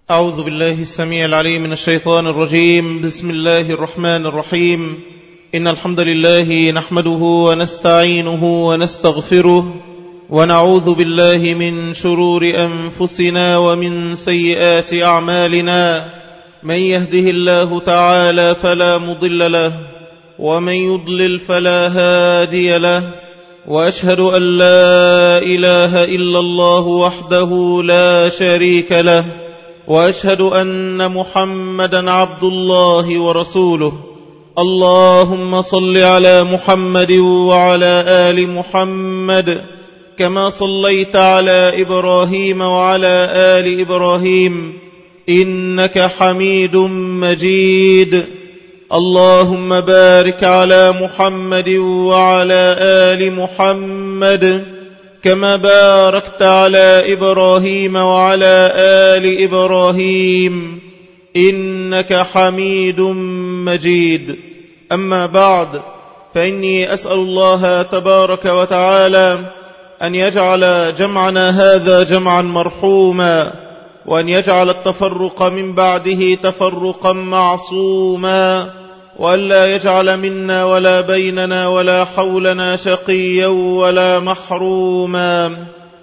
أعوذ بالله السميع العليم من الشيطان الرجيم. بسم الله الرحمن الرحيم. إن الحمد لله نحمده ونستعينه ونستغفره ونعوذ بالله من شرور أنفسنا ومن سيئات أعمالنا. من يهده الله تعالى فلا مضل له ومن يضلل فلا هادي له، وأشهد أن لا إله إلا الله وحده لا شريك له، وأشهد أن محمدا عبد الله ورسوله. اللهم صل على محمد وعلى آل محمد كما صليت على إبراهيم وعلى آل إبراهيم إنك حميد مجيد. اللهم بارك على محمد وعلى آل محمد كما باركت على إبراهيم وعلى آل إبراهيم إنك حميد مجيد. أما بعد، فإني أسأل الله تبارك وتعالى أن يجعل جمعنا هذا جمعا مرحوما، وأن يجعل التفرق من بعده تفرقا معصوما، وأن لا يجعل منا ولا بيننا ولا حولنا شقيا ولا محروما.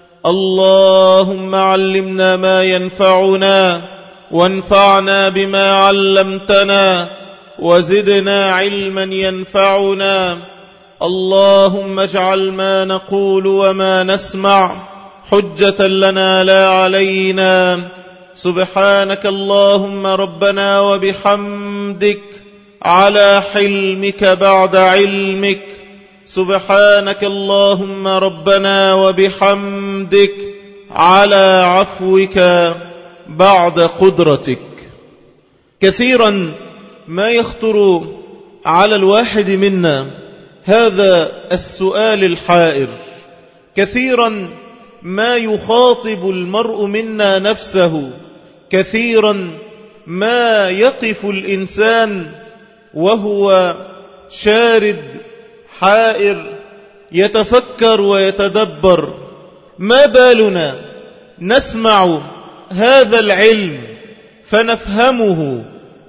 اللهم علمنا ما ينفعنا وانفعنا بما علمتنا وزدنا علما ينفعنا. اللهم اجعل ما نقول وما نسمع حجة لنا لا علينا. سبحانك اللهم ربنا وبحمدك على حلمك بعد علمك. سبحانك اللهم ربنا وبحمدك على عفوك بعد قدرتك. كثيرا ما يخطر على الواحد منا هذا السؤال الحائر، كثيرا ما يخاطب المرء منا نفسه، كثيرا ما يقف الإنسان وهو شارد حائر يتفكر ويتدبر: ما بالنا نسمع هذا العلم فنفهمه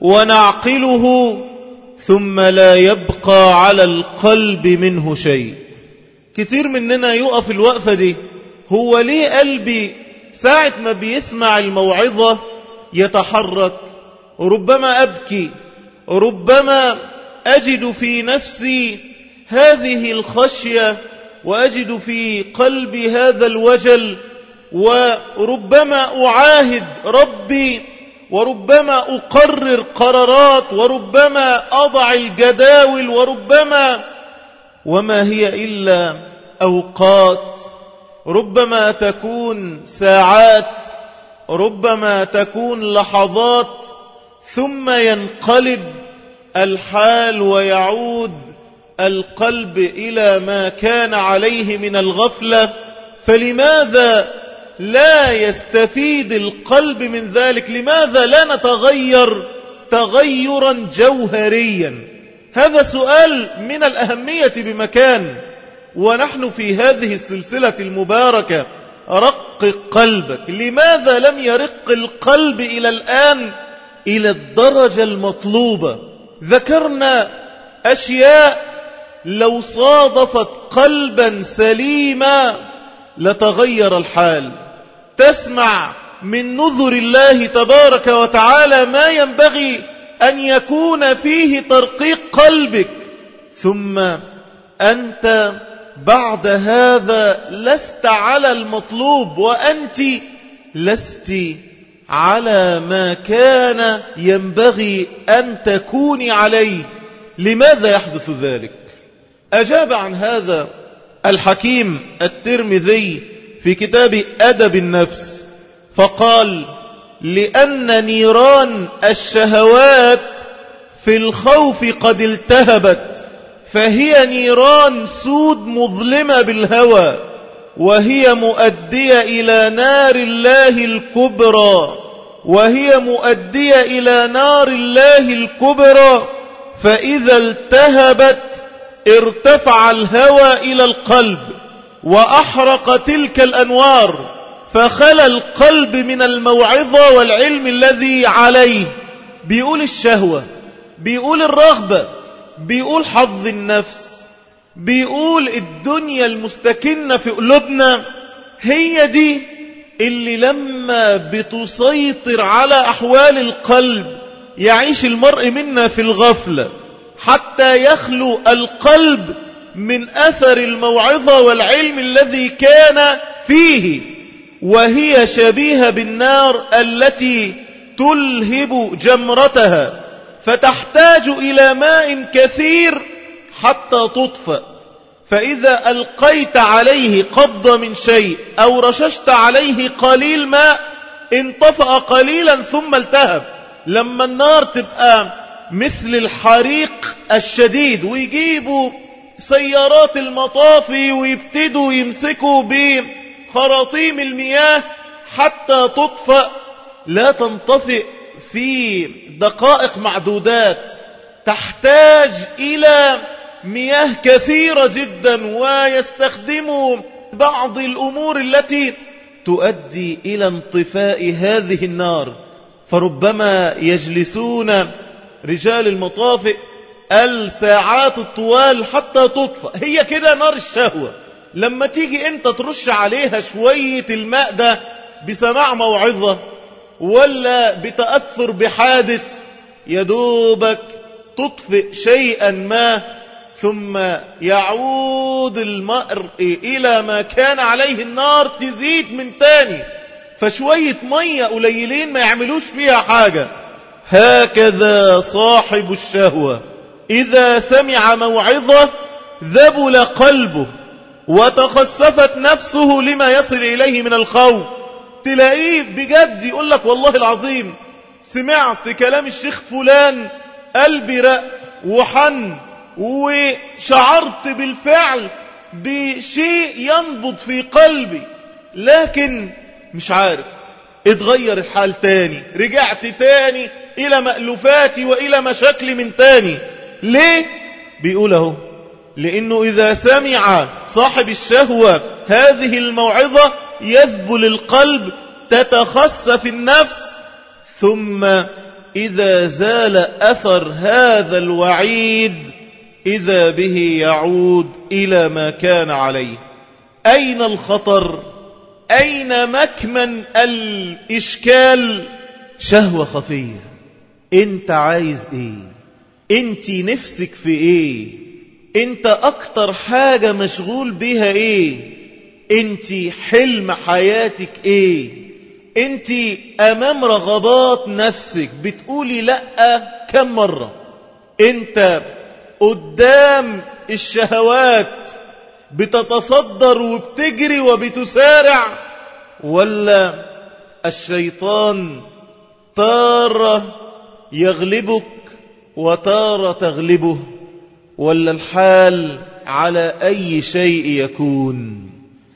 ونعقله ثم لا يبقى على القلب منه شيء؟ كثير مننا يقف الوقفة دي: هو ليه قلبي ساعة ما بيسمع الموعظة يتحرك؟ ربما أبكي، ربما أجد في نفسي هذه الخشية وأجد في قلبي هذا الوجل، وربما أعاهد ربي، وربما أقرر قرارات، وربما أضع الجداول، وربما وما هي إلا أوقات، ربما تكون ساعات، ربما تكون لحظات، ثم ينقلب الحال ويعود القلب إلى ما كان عليه من الغفلة. فلماذا لا يستفيد القلب من ذلك؟ لماذا لا نتغير تغيرا جوهريا؟ هذا سؤال من الأهمية بمكان، ونحن في هذه السلسلة المباركة رقق قلبك. لماذا لم يرق القلب إلى الآن إلى الدرجة المطلوبة؟ ذكرنا أشياء لو صادفت قلبا سليما لتغير الحال. تسمع من نذر الله تبارك وتعالى ما ينبغي أن يكون فيه ترقيق قلبك، ثم أنت بعد هذا لست على المطلوب، وأنت لست على ما كان ينبغي أن تكوني عليه. لماذا يحدث ذلك؟ أجاب عن هذا الحكيم الترمذي في كتاب أدب النفس فقال: لأن نيران الشهوات في الخوف قد التهبت، فهي نيران سود مظلمة بالهوى، وهي مؤدية إلى نار الله الكبرى، وهي مؤدية إلى نار الله الكبرى. فإذا التهبت ارتفع الهوى إلى القلب وأحرق تلك الأنوار، فخلى القلب من الموعظة والعلم الذي عليه. بيقول الشهوة، بيقول الرغبة، بيقول حظ النفس، بيقول الدنيا المستكنة في قلوبنا، هي دي اللي لما بتسيطر على أحوال القلب يعيش المرء منا في الغفلة حتى يخلو القلب من أثر الموعظة والعلم الذي كان فيه. وهي شبيهة بالنار التي تلهب جمرتها فتحتاج إلى ماء كثير حتى تطفأ، فإذا ألقيت عليه قبضة من شيء أو رششت عليه قليل ماء انطفأ قليلا ثم التهب. لما النار تبقى مثل الحريق الشديد ويجيبوا سيارات المطافي ويبتدوا يمسكوا بخراطيم المياه حتى تطفأ، لا تنطفئ في دقائق معدودات، تحتاج إلى مياه كثيرة جدا، ويستخدموا بعض الأمور التي تؤدي إلى انطفاء هذه النار. فربما يجلسون رجال المطافئ الساعات الطوال حتى تطفأ. هي كده نار الشهوة، لما تيجي انت ترش عليها شوية الماء ده بسماع موعظة ولا بتأثر بحادث، يدوبك تطفئ شيئا ما، ثم يعود المرء إلى ما كان عليه النار تزيد من تاني، فشوية مية قليلين ما يعملوش فيها حاجة. هكذا صاحب الشهوة إذا سمع موعظة ذبل قلبه وتخسفت نفسه لما يصل إليه من الخوف. تلاقيه بجد يقول لك والله العظيم سمعت كلام الشيخ فلان قلبي رق وحن وشعرت بالفعل بشيء ينبض في قلبي، لكن مش عارف، اتغير الحال تاني، رجعت تاني إلى مألوفاتي وإلى مشاكلي من تاني. ليه؟ بيقوله لأنه إذا سمع صاحب الشهوة هذه الموعظة يذبل القلب، تتخسف النفس، ثم إذا زال أثر هذا الوعيد إذا به يعود إلى ما كان عليه. أين الخطر؟ أين مكمن الإشكال؟ شهوة خفية. أنت عايز إيه؟ أنت نفسك في إيه؟ أنت أكتر حاجة مشغول بيها إيه؟ أنت حلم حياتك إيه؟ أنت أمام رغبات نفسك بتقولي لأ كم مرة؟ أنت قدام الشهوات بتتصدر وبتجري وبتسارع، ولا الشيطان تارة يغلبك وتارة تغلبه، ولا الحال على أي شيء يكون؟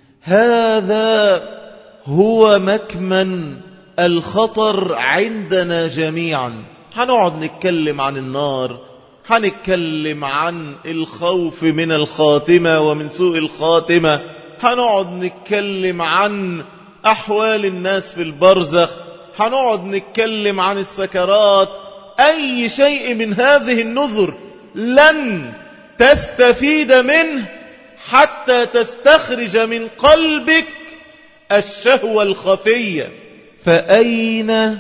هذا هو مكمن الخطر عندنا جميعا. هنقعد نتكلم عن النار، هنتكلم عن الخوف من الخاتمة ومن سوء الخاتمة، هنقعد نتكلم عن أحوال الناس في البرزخ، هنقعد نتكلم عن السكرات. أي شيء من هذه النذر لن تستفيد منه حتى تستخرج من قلبك الشهوة الخفية. فأين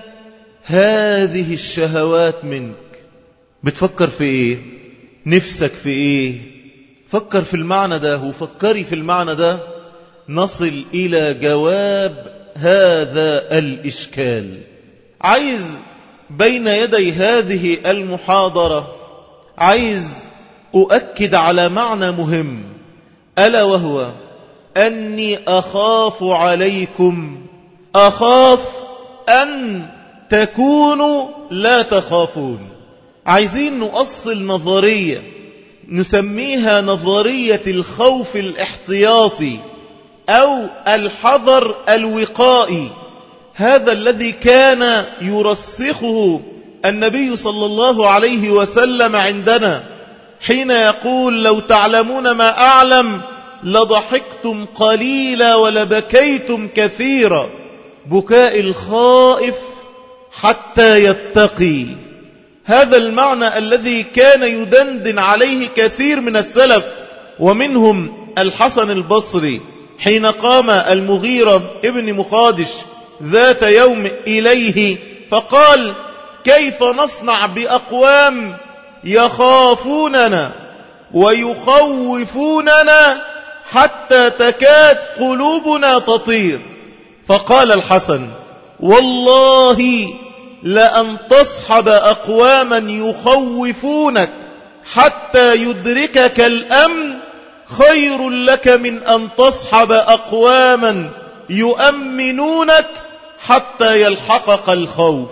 هذه الشهوات منك؟ بتفكر في إيه؟ نفسك في إيه؟ فكر في المعنى ده وفكري في المعنى ده، نصل إلى جواب هذا الإشكال. عايز بين يدي هذه المحاضرة عايز أؤكد على معنى مهم، ألا وهو أني أخاف عليكم، أخاف أن تكونوا لا تخافون. عايزين نؤصل نظرية نسميها نظرية الخوف الاحتياطي أو الحذر الوقائي، هذا الذي كان يرسخه النبي صلى الله عليه وسلم عندنا حين يقول لو تعلمون ما أعلم لضحكتم قليلا ولبكيتم كثيرا. بكاء الخائف حتى يتقي، هذا المعنى الذي كان يدندن عليه كثير من السلف، ومنهم الحسن البصري حين قام المغيرة ابن مخادش ذات يوم إليه فقال: كيف نصنع بأقوام يخافوننا ويخوفوننا حتى تكاد قلوبنا تطير؟ فقال الحسن: والله لأن تصحب أقواما يخوفونك حتى يدركك الأمن خير لك من أن تصحب أقواما يؤمنونك حتى يلحقك الخوف.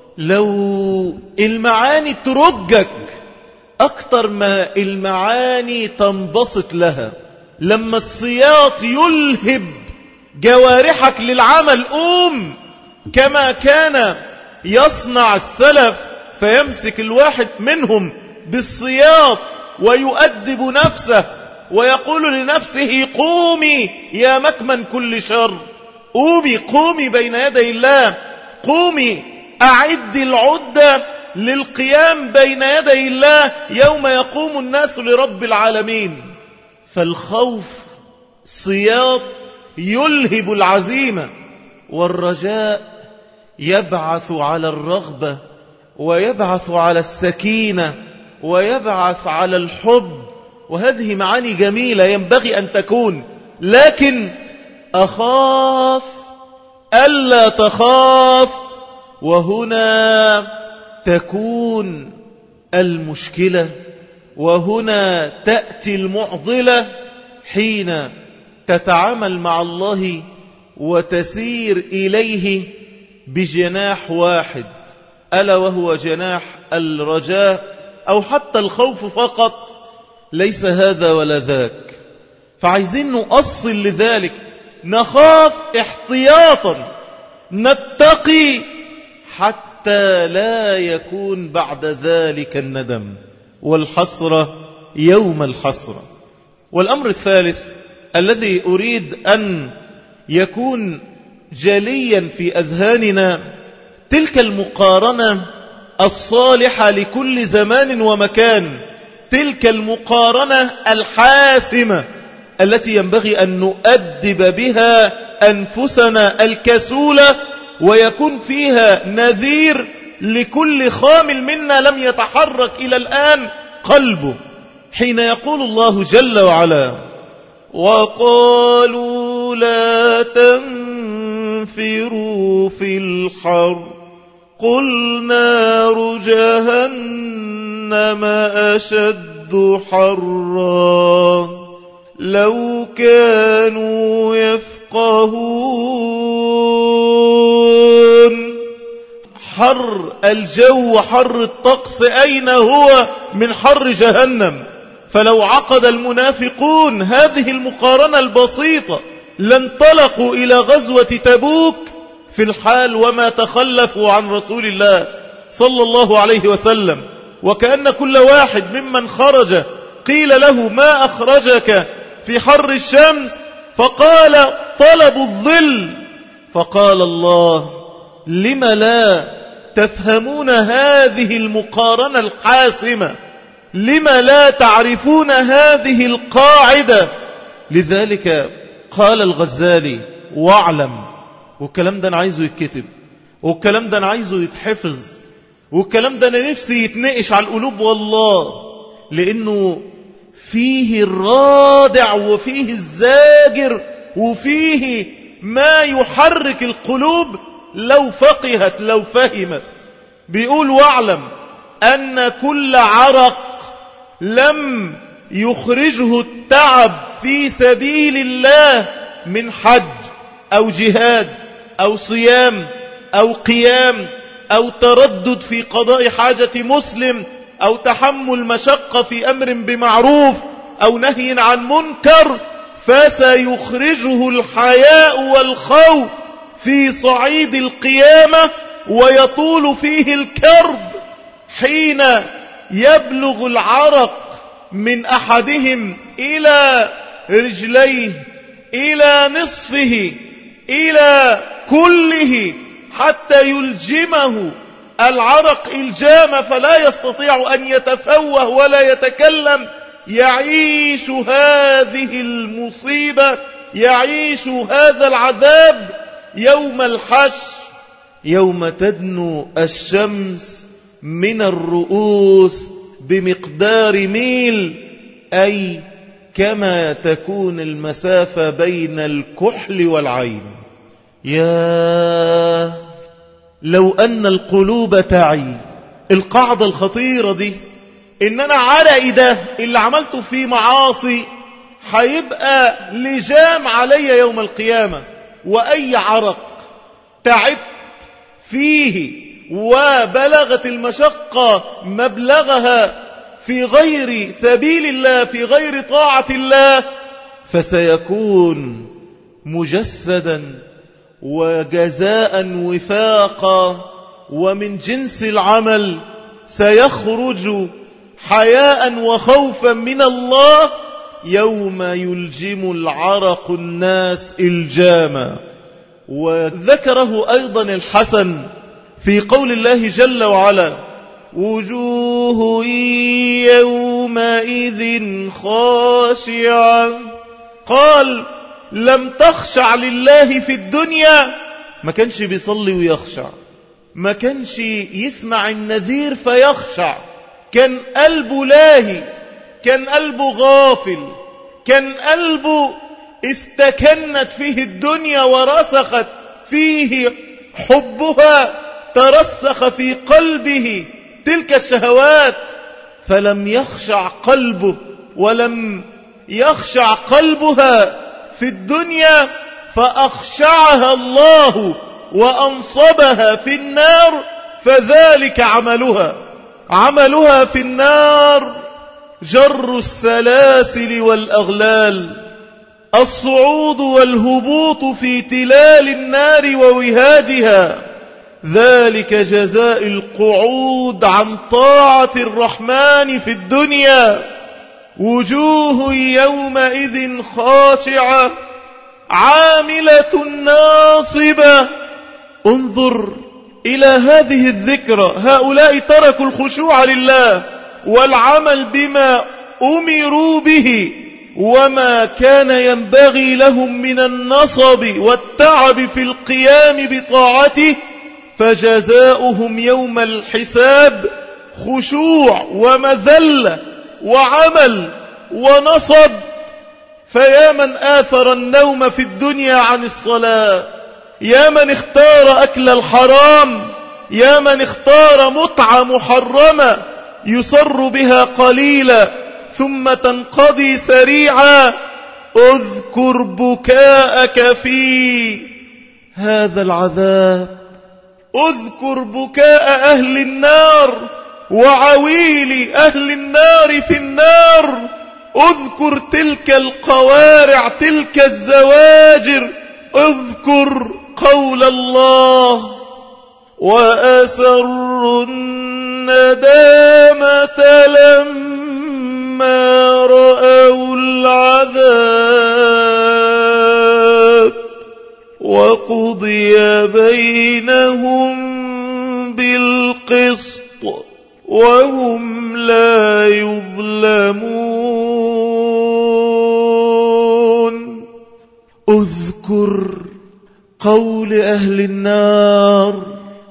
لو المعاني ترجك أكتر ما المعاني تنبسط لها، لما السياط يلهب جوارحك للعمل، قوم كما كان يصنع السلف، فيمسك الواحد منهم بالسياط ويؤدب نفسه ويقول لنفسه: قومي يا مكمن كل شر، قومي بين يدي الله، قومي أعد العدة للقيام بين يدي الله يوم يقوم الناس لرب العالمين. فالخوف سياط يلهب العزيمة، والرجاء يبعث على الرغبة ويبعث على السكينة ويبعث على الحب، وهذه معاني جميلة ينبغي أن تكون. لكن أخاف ألا تخاف، وهنا تكون المشكلة، وهنا تأتي المعضلة حين تتعامل مع الله وتسير إليه بجناح واحد، ألا وهو جناح الرجاء، أو حتى الخوف فقط، ليس هذا ولا ذاك. فعايزين نؤصل لذلك، نخاف احتياطا، نتقي حتى لا يكون بعد ذلك الندم والحسرة يوم الحسرة. والأمر الثالث الذي أريد أن يكون جليا في أذهاننا، تلك المقارنة الصالحة لكل زمان ومكان، تلك المقارنة الحاسمة التي ينبغي أن نؤدب بها أنفسنا الكسولة، ويكون فيها نذير لكل خامل منا لم يتحرك إلى الآن قلبه، حين يقول الله جل وعلا: وقالوا لا تنفروا في الحر قل نار جهنم أشد حرا لو كانوا يفقهون. حر الجو وحر الطقس أين هو من حر جهنم؟ فلو عقد المنافقون هذه المقارنة البسيطة لانطلقوا إلى غزوة تبوك في الحال وما تخلفوا عن رسول الله صلى الله عليه وسلم، وكأن كل واحد ممن خرج قيل له: ما أخرجك في حر الشمس؟ فقال: طلب الظل. فقال الله: لم لا تفهمون هذه المقارنة الحاسمة؟ لم لا تعرفون هذه القاعدة؟ لذلك قال الغزالي: واعلم. والكلام ده أنا عايزه يتكتب، والكلام ده أنا عايزه يتحفظ، والكلام ده أنا نفسي يتنقش على القلوب والله، لأنه فيه الرادع وفيه الزاجر وفيه ما يحرك القلوب لو فقهت لو فهمت. بيقول: واعلم أن كل عرق لم يخرجه التعب في سبيل الله من حج أو جهاد أو صيام أو قيام أو تردد في قضاء حاجة مسلم أو تحمل مشقة في أمر بمعروف أو نهي عن منكر، فسيخرجه الحياء والخوف في صعيد القيامة، ويطول فيه الكرب حين يبلغ العرق من أحدهم إلى رجليه إلى نصفه إلى كله حتى يلجمه العرق إلجام فلا يستطيع أن يتفوه ولا يتكلم، يعيش هذه المصيبة، يعيش هذا العذاب يوم الحشر، يوم تدنو الشمس من الرؤوس بمقدار ميل، أي كما تكون المسافة بين الكحل والعين. يا لو أن القلوب تعي القاعدة الخطيرة دي، إن أنا عرقي ده اللي عملته فيه معاصي هيبقى لجام علي يوم القيامة، وأي عرق تعبت فيه وبلغت المشقة مبلغها في غير سبيل الله، في غير طاعة الله، فسيكون مجسدا وجزاء وفاقا ومن جنس العمل، سيخرج حياء وخوفا من الله يوم يلجم العرق الناس إلجاما. وذكره أيضا الحسن في قول الله جل وعلا: وجوه يومئذ خاشعة. قال: لم تخشع لله في الدنيا، ما كانش بيصلي ويخشع، ما كانش يسمع النذير فيخشع، كان قلبه لاهي، كان قلبه غافل، كان قلبه استكنت فيه الدنيا ورسخت فيه حبها، ترسخ في قلبه تلك الشهوات، فلم يخشع قلبه ولم يخشع قلبها في الدنيا، فأخشعها الله وأنصبها في النار، فذلك عملها في النار جر السلاسل والأغلال، الصعود والهبوط في تلال النار ووهادها، ذلك جزاء القعود عن طاعة الرحمن في الدنيا. وجوه يومئذ خاشعة عاملة ناصبة. انظر إلى هذه الذكرى، هؤلاء تركوا الخشوع لله والعمل بما أمروا به، وما كان ينبغي لهم من النصب والتعب في القيام بطاعته، فجزاؤهم يوم الحساب خشوع ومذلة وعمل ونصب. فيا من آثر النوم في الدنيا عن الصلاة، يا من اختار أكل الحرام، يا من اختار متعة محرمة يصر بها قليلا ثم تنقضي سريعا، اذكر بكاءك في هذا العذاب، اذكر بكاء أهل النار وعويل أهل النار في النار، اذكر تلك القوارع، تلك الزواجر، اذكر قول الله: وأسروا الندامة لما رأوا العذاب وقضي بينهم بالقسط وهم لا يظلمون. اذكر قول أهل النار: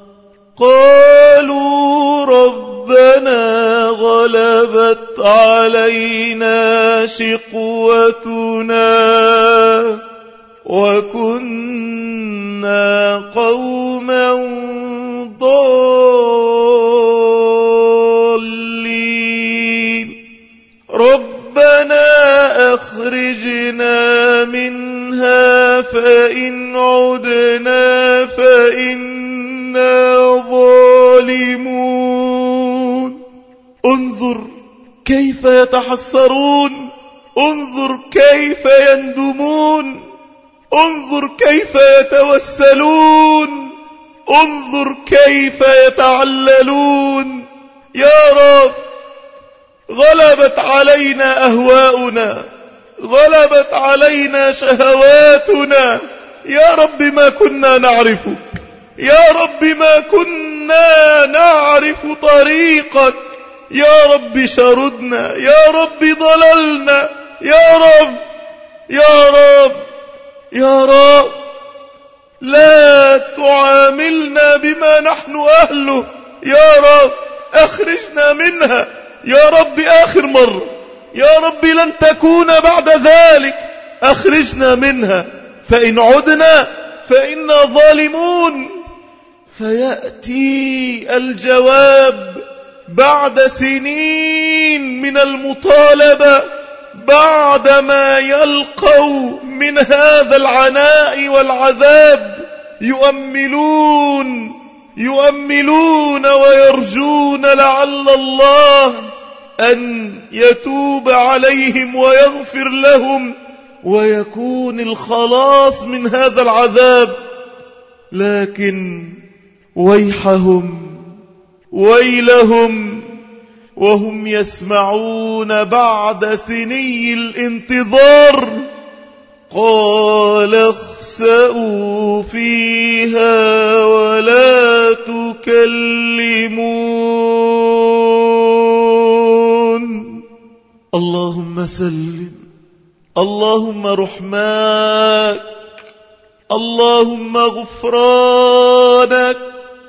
قالوا ربنا غلبت علينا شقوتنا وكنا قوما ضالين، ربنا أخرجنا منها فإن عدنا فإنا ظالمون. انظر كيف يتحسرون، انظر كيف يندمون، انظر كيف يتوسلون، انظر كيف يتعللون. يا رب، غلبت علينا أهواؤنا غلبت علينا شهواتنا. يا رب ما كنا نعرفك، يا رب ما كنا نعرف طريقك، يا رب شردنا، يا رب ضللنا، يا رب يا رب يا رب لا تعاملنا بما نحن أهله، يا رب أخرجنا منها، يا رب آخر مرة، يا رب لن تكون بعد ذلك، أخرجنا منها، فإن عدنا فإنا ظالمون. فيأتي الجواب بعد سنين من المطالبة، بعدما يلقوا من هذا العناء والعذاب يؤملون ويرجون لعل الله أن يتوب عليهم ويغفر لهم ويكون الخلاص من هذا العذاب. لكن ويلهم وهم يسمعون بعد سني الانتظار قال اخسئوا فيها ولا تكلمون. اللهم سلم، اللهم رحماك، اللهم غفرانك،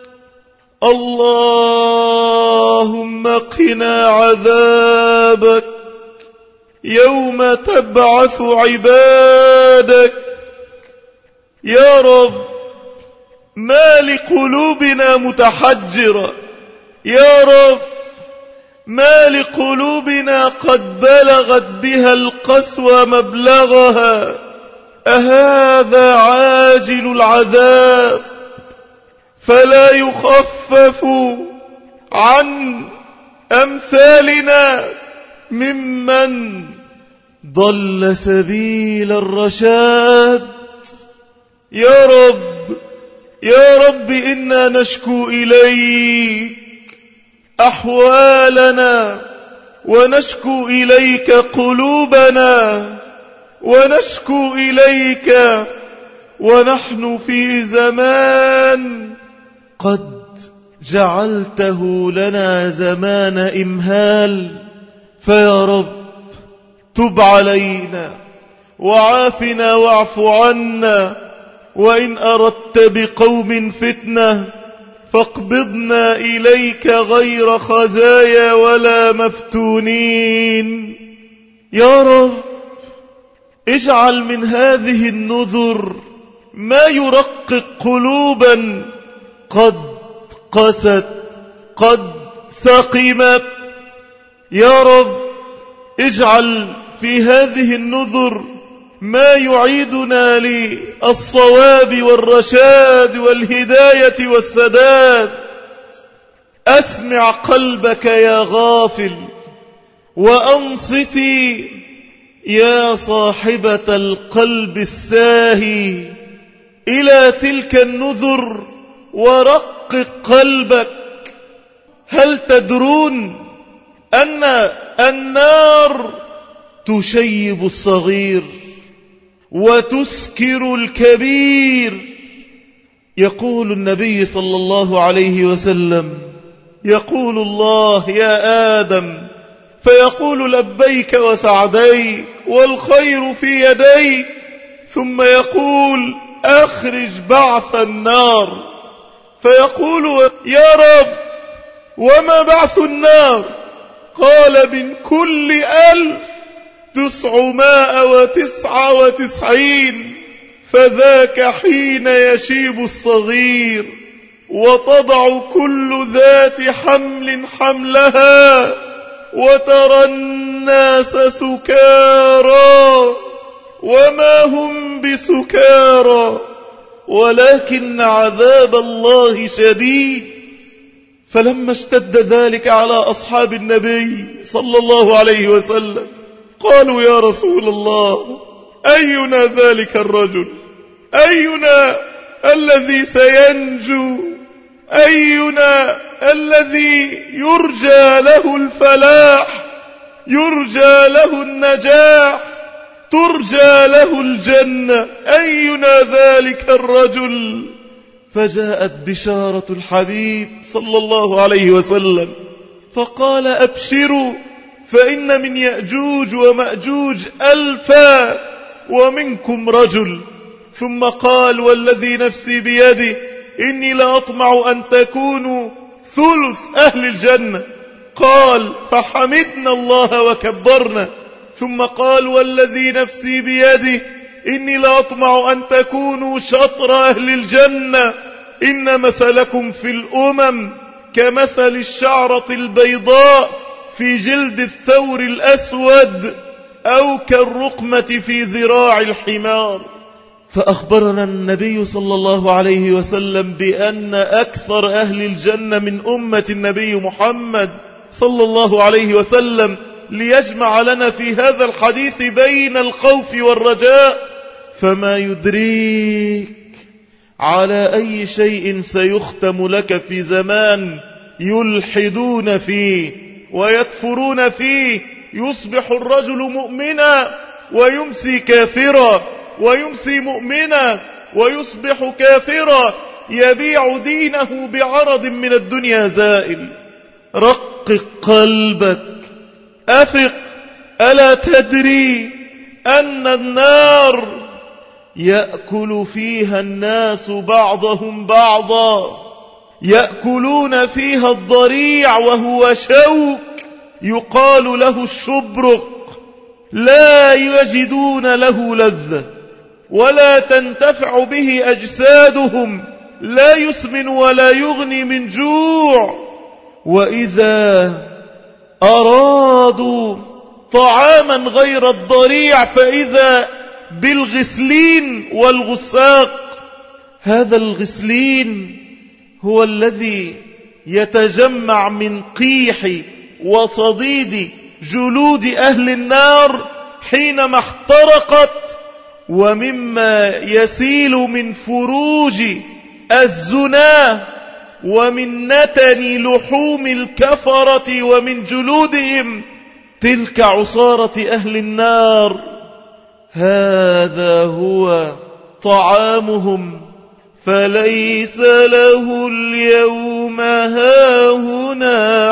اللهم قنا عذابك يوم تبعث عبادك. يا رب ما لقلوبنا متحجرة، يا رب ما لقلوبنا قد بلغت بها القسوة مبلغها، أهذا عاجل العذاب فلا يخفف عن أمثالنا ممن ضل سبيل الرشاد. يا رب يا رب إنا نشكو إليك أحوالنا، ونشكو إليك قلوبنا، ونشكو إليك ونحن في زمان قد جعلته لنا زمان إمهال. فيا رب تب علينا وعافنا واعف عنا، وإن أردت بقوم فتنة فاقبضنا إليك غير خزايا ولا مفتونين. يا رب اجعل من هذه النذر ما يرقق قلوبا قد قست قد سقمت. يا رب اجعل في هذه النذر ما يعيدنا للصواب والرشاد والهداية والسداد. أسمع قلبك يا غافل، وأنصتي يا صاحبة القلب الساهي إلى تلك النذر ورقق قلبك. هل تدرون أن النار تشيب الصغير وتسكر الكبير؟ يقول النبي صلى الله عليه وسلم: يقول الله يا آدم، فيقول لبيك وسعديك والخير في يديك، ثم يقول أخرج بعث النار، فيقول يا رب وما بعث النار؟ قال من كل 1999، فذاك حين يشيب الصغير وتضع كل ذات حمل حملها وترى الناس سكارى وما هم بسكارى ولكن عذاب الله شديد. فلما اشتد ذلك على أصحاب النبي صلى الله عليه وسلم قالوا: يا رسول الله، أينا ذلك الرجل؟ أينا الذي سينجو؟ أينا الذي يرجى له الفلاح، يرجى له النجاح؟ ترجى له الجنة، أينا ذلك الرجل؟ فجاءت بشارة الحبيب صلى الله عليه وسلم فقال أبشروا فإن من يأجوج ومأجوج 1000 ومنكم رجل. ثم قال والذي نفسي بيده إني لأطمع أن تكونوا ثلث أهل الجنة. قال فحمدنا الله وكبرنا. ثم قال والذي نفسي بيده إني لأطمع أن تكونوا شطر أهل الجنة. إن مثلكم في الأمم كمثل الشعرة البيضاء في جلد الثور الأسود أو كالرقمة في ذراع الحمار. فأخبرنا النبي صلى الله عليه وسلم بأن أكثر أهل الجنة من أمة النبي محمد صلى الله عليه وسلم، ليجمع لنا في هذا الحديث بين الخوف والرجاء. فما يدريك على أي شيء سيختم لك في زمان يلحدون فيه ويكفرون فيه، يصبح الرجل مؤمنا ويمسي كافرا، ويمسي مؤمنا ويصبح كافرا، يبيع دينه بعرض من الدنيا زائل. رقق قلبك، أفق، ألا تدري أن النار يأكل فيها الناس بعضهم بعضا، يأكلون فيها الضريع وهو شوك يقال له الشبرق، لا يجدون له لذة ولا تنتفع به أجسادهم، لا يسمن ولا يغني من جوع. وإذا أرادوا طعاما غير الضريع فإذا بالغسلين والغساق. هذا الغسلين هو الذي يتجمع من قيح وصديد جلود أهل النار حينما احترقت، ومما يسيل من فروج الزنا ومن نتن لحوم الكفرة ومن جلودهم تلك عصارة أهل النار. هذا هو طعامهم، فليس له اليوم هاهنا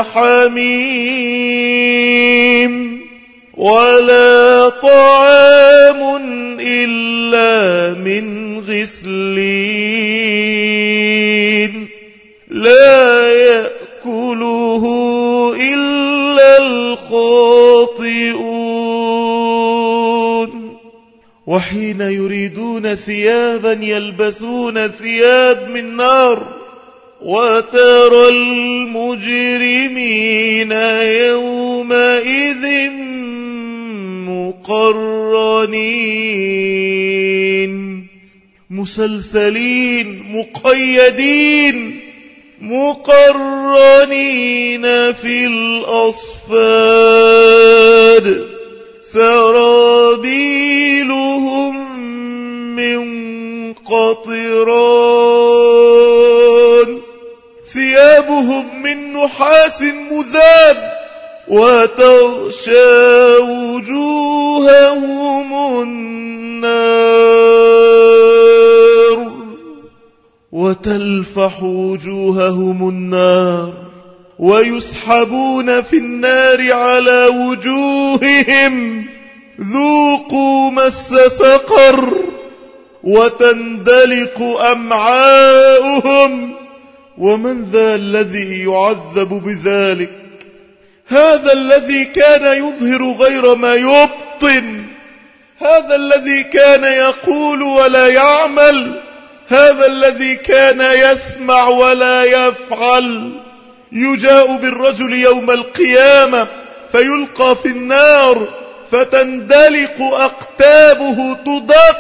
حميم ولا طعام إلا من غسلين لا يأكله إلا الخاطئون. وحين يريدون ثيابا يلبسون ثياب من نار، وترى المجرمين يومئذ مقرنين مسلسلين مقيدين مقرنين في الأصفاد، سرابيلهم من قطران، ثيابهم من نحاس مذاب، وتغشى وجوههم النار وتلفح وجوههم النار، ويسحبون في النار على وجوههم ذوقوا مس سقر، وتندلق أمعاؤهم. ومن ذا الذي يعذب بذلك؟ هذا الذي كان يظهر غير ما يبطن، هذا الذي كان يقول ولا يعمل، هذا الذي كان يسمع ولا يفعل. يجاء بالرجل يوم القيامة فيلقى في النار فتندلق أقتابه، تدق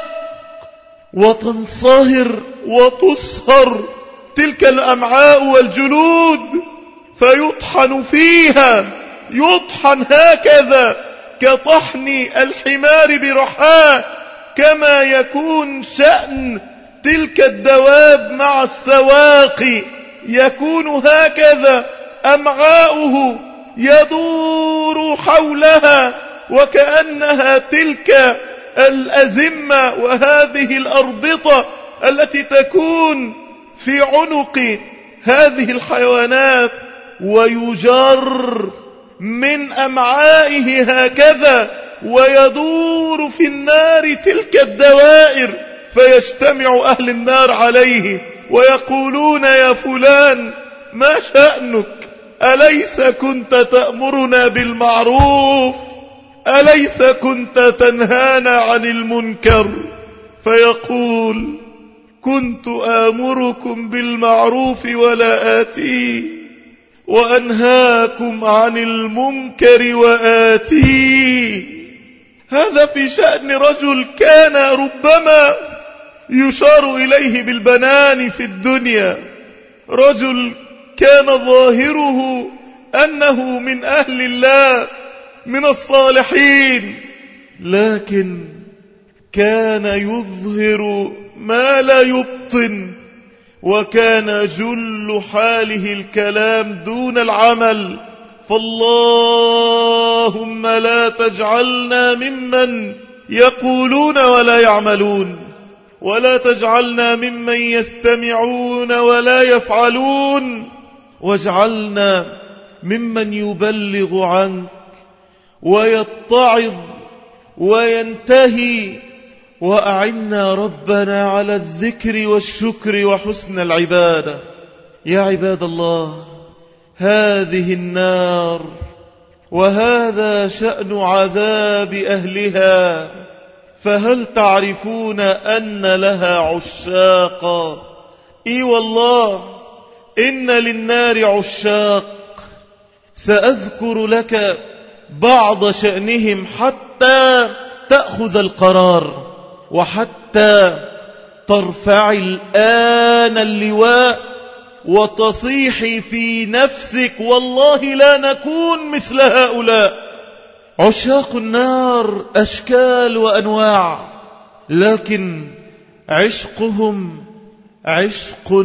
وتنصهر وتصهر تلك الأمعاء والجلود، فيطحن فيها، يطحن هكذا كطحن الحمار برحاه، كما يكون شأن تلك الدواب مع السواق، يكون هكذا أمعاؤه يدور حولها، وكأنها تلك الأزمة وهذه الأربطة التي تكون في عنق هذه الحيوانات، ويجر من أمعائه هكذا ويدور في النار تلك الدوائر، فيجتمع أهل النار عليه ويقولون يا فلان ما شأنك؟ أليس كنت تأمرنا بالمعروف؟ أليس كنت تنهانا عن المنكر؟ فيقول كنت آمركم بالمعروف ولا آتيه، وأنهاكم عن المنكر وآتيه. هذا في شأن رجل كان ربما يشار إليه بالبنان في الدنيا، رجل كان ظاهره أنه من أهل الله من الصالحين، لكن كان يظهر ما لا يبطن، وكان جل حاله الكلام دون العمل. فاللهم لا تجعلنا ممن يقولون ولا يعملون، ولا تجعلنا ممن يستمعون ولا يفعلون، واجعلنا ممن يبلغ عنك ويتعظ وينتهي، وأعنا ربنا على الذكر والشكر وحسن العبادة. يا عباد الله، هذه النار وهذا شأن عذاب أهلها، فهل تعرفون أن لها عشاقا؟ إي والله إن للنار عشاق، سأذكر لك بعض شأنهم حتى تأخذ القرار، وحتى ترفع الآن اللواء وتصيحي في نفسك والله لا نكون مثل هؤلاء. عشاق النار أشكال وأنواع، لكن عشقهم عشق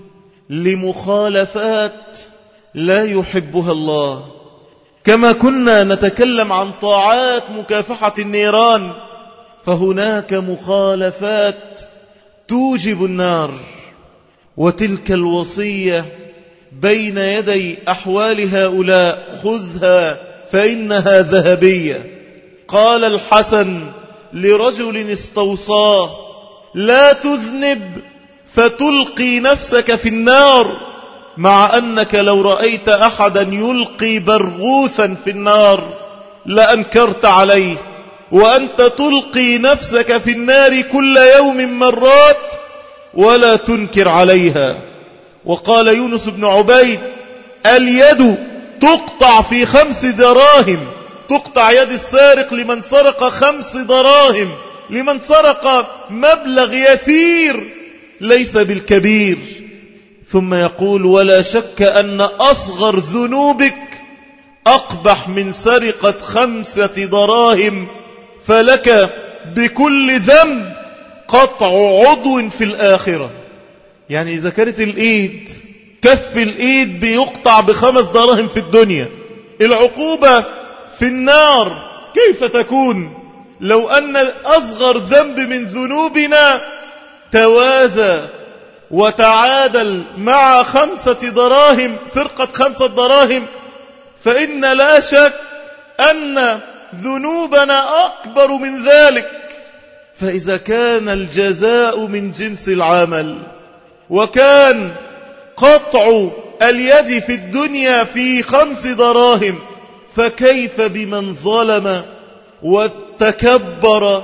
لمخالفات لا يحبها الله. كما كنا نتكلم عن طاعات مكافحة النيران، فهناك مخالفات توجب النار، وتلك الوصية بين يدي أحوال هؤلاء خذها فإنها ذهبية. قال الحسن لرجل استوصاه لا تذنب فتلقي نفسك في النار، مع أنك لو رأيت أحدا يلقي برغوثا في النار لأنكرت عليه، وأنت تلقي نفسك في النار كل يوم مرات ولا تنكر عليها. وقال يونس بن عبيد اليد تقطع في 5 دراهم، تقطع يد السارق لمن سرق 5 دراهم، لمن سرق مبلغ يسير ليس بالكبير. ثم يقول ولا شك أن أصغر ذنوبك أقبح من سرقة 5 دراهم، فلك بكل ذنب قطع عضو في الآخرة. يعني إذا كانت الإيد، كف الإيد بيقطع ب5 دراهم في الدنيا، العقوبة في النار كيف تكون لو أن أصغر ذنب من ذنوبنا توازى وتعادل مع 5 دراهم، سرقة 5 دراهم؟ فإن لا شك أن ذنوبنا أكبر من ذلك. فإذا كان الجزاء من جنس العمل، وكان قطع اليد في الدنيا في 5 دراهم، فكيف بمن ظلم وتكبر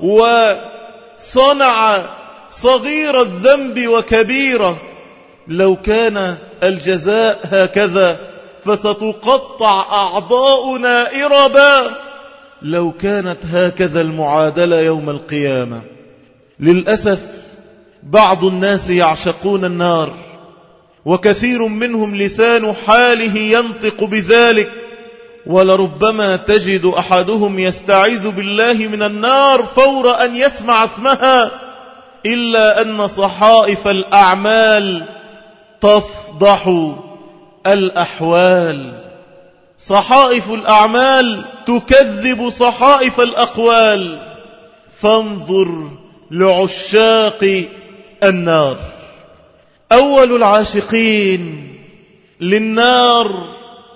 وصنع صغير الذنب وكبيرة؟ لو كان الجزاء هكذا فستقطع أعضاؤنا إربا، لو كانت هكذا المعادلة يوم القيامة. للأسف بعض الناس يعشقون النار، وكثير منهم لسان حاله ينطق بذلك، ولربما تجد أحدهم يستعيذ بالله من النار فور أن يسمع اسمها، إلا أن صحائف الأعمال تفضح الأحوال. صحائف الأعمال تكذب صحائف الأقوال، فانظر لعشاق النار. أول العاشقين للنار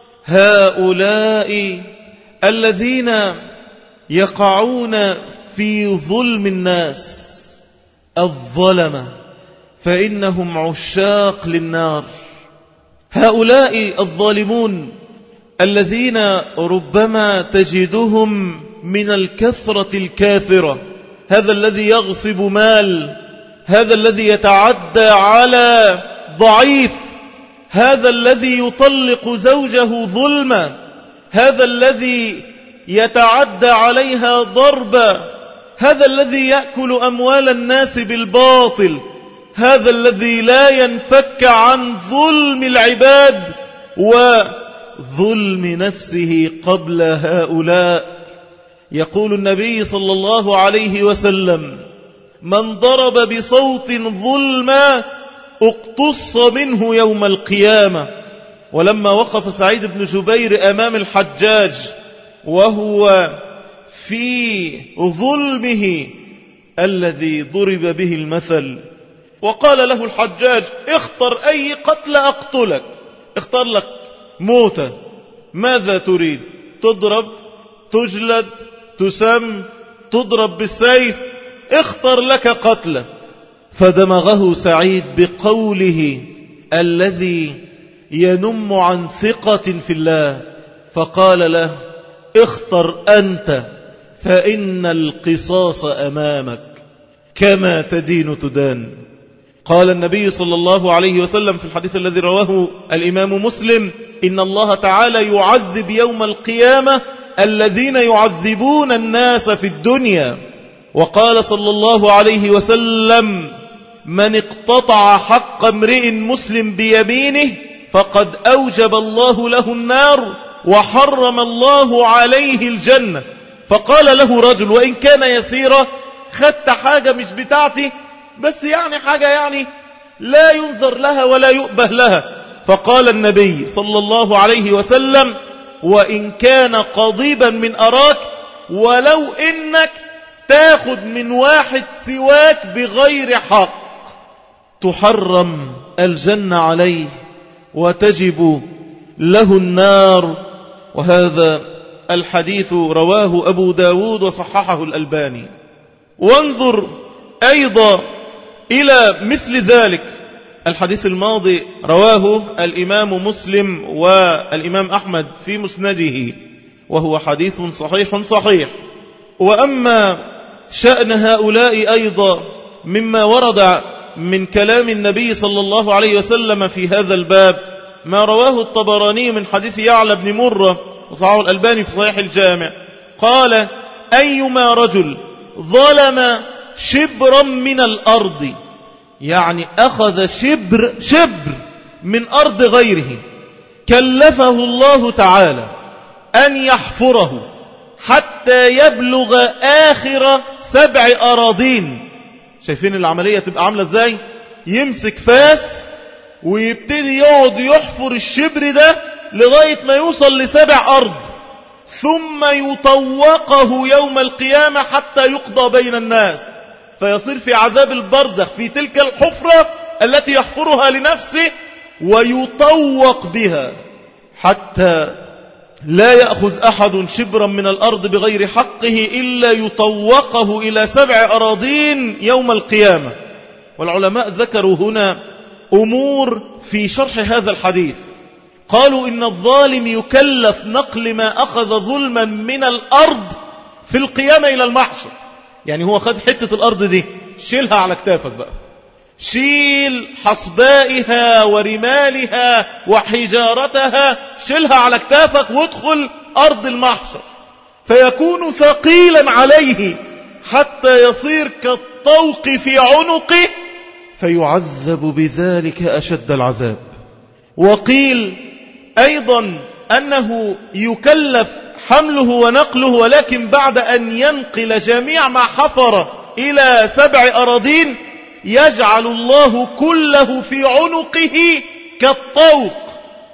هؤلاء الذين يقعون في ظلم الناس، الظلمة، فإنهم عشاق للنار. هؤلاء الظالمون الذين ربما تجدهم من الكثرة الكاثرة، هذا الذي يغصب مال، هذا الذي يتعدى على ضعيف، هذا الذي يطلق زوجه ظلما، هذا الذي يتعدى عليها ضربا، هذا الذي يأكل أموال الناس بالباطل، هذا الذي لا ينفك عن ظلم العباد وظلم نفسه قبل هؤلاء. يقول النبي صلى الله عليه وسلم: من ضرب بصوت ظلما اقتص منه يوم القيامة. ولما وقف سعيد بن جبير أمام الحجاج وهو في ظلمه الذي ضرب به المثل، وقال له الحجاج: اختر أي قتل أقتلك، اختر لك موتة، ماذا تريد؟ تضرب، تجلد، تسم، تضرب بالسيف، اختر لك قتله. فدمغه سعيد بقوله الذي ينم عن ثقة في الله، فقال له: اختر أنت فإن القصاص أمامك، كما تدين تدان. قال النبي صلى الله عليه وسلم في الحديث الذي رواه الإمام مسلم: إن الله تعالى يعذب يوم القيامة الذين يعذبون الناس في الدنيا. وقال صلى الله عليه وسلم: من اقتطع حق امرئ مسلم بيمينه فقد أوجب الله له النار وحرم الله عليه الجنة. فقال له رجل: وإن كان يسيرا، خدت حاجة مش بتاعتي، بس يعني حاجة يعني لا ينظر لها ولا يؤبه لها. فقال النبي صلى الله عليه وسلم: وإن كان قضيبا من أراك، ولو إنك تاخد من واحد سواك بغير حق، تحرم الجنة عليه وتجب له النار. وهذا الحديث رواه أبو داود وصححه الألباني. وانظر أيضا إلى مثل ذلك الحديث الماضي، رواه الإمام مسلم والإمام أحمد في مسنده، وهو حديث صحيح. وأما شأن هؤلاء أيضا مما ورد من كلام النبي صلى الله عليه وسلم في هذا الباب، ما رواه الطبراني من حديث يعلى بن مرة وصححه الألباني في صحيح الجامع، قال: أيما رجل ظلم شبرا من الأرض، يعني أخذ شبر من أرض غيره، كلفه الله تعالى أن يحفره حتى يبلغ آخر 7 أراضين. شايفين العملية تبقى عاملة ازاي؟ يمسك فاس ويبتدي يقعد يحفر الشبر ده لغاية ما يوصل ل7 أرض، ثم يطوقه يوم القيامة حتى يقضى بين الناس، فيصير في عذاب البرزخ في تلك الحفرة التي يحفرها لنفسه، ويطوق بها حتى لا يأخذ أحد شبرا من الأرض بغير حقه إلا يطوقه إلى 7 أراضين يوم القيامة. والعلماء ذكروا هنا أمور في شرح هذا الحديث. قالوا إن الظالم يكلف نقل ما أخذ ظلما من الأرض في القيامة إلى المحشر. يعني هو خد حتة الأرض دي، شيلها على كتافك بقى، شيل حصبائها ورمالها وحجارتها، شيلها على كتافك وادخل أرض المحشر، فيكون ثقيلا عليه حتى يصير كالطوق في عنقه، فيعذب بذلك أشد العذاب. وقيل أيضا أنه يكلف حمله ونقله، ولكن بعد أن ينقل جميع ما حفر إلى 7 أراضين يجعل الله كله في عنقه كالطوق،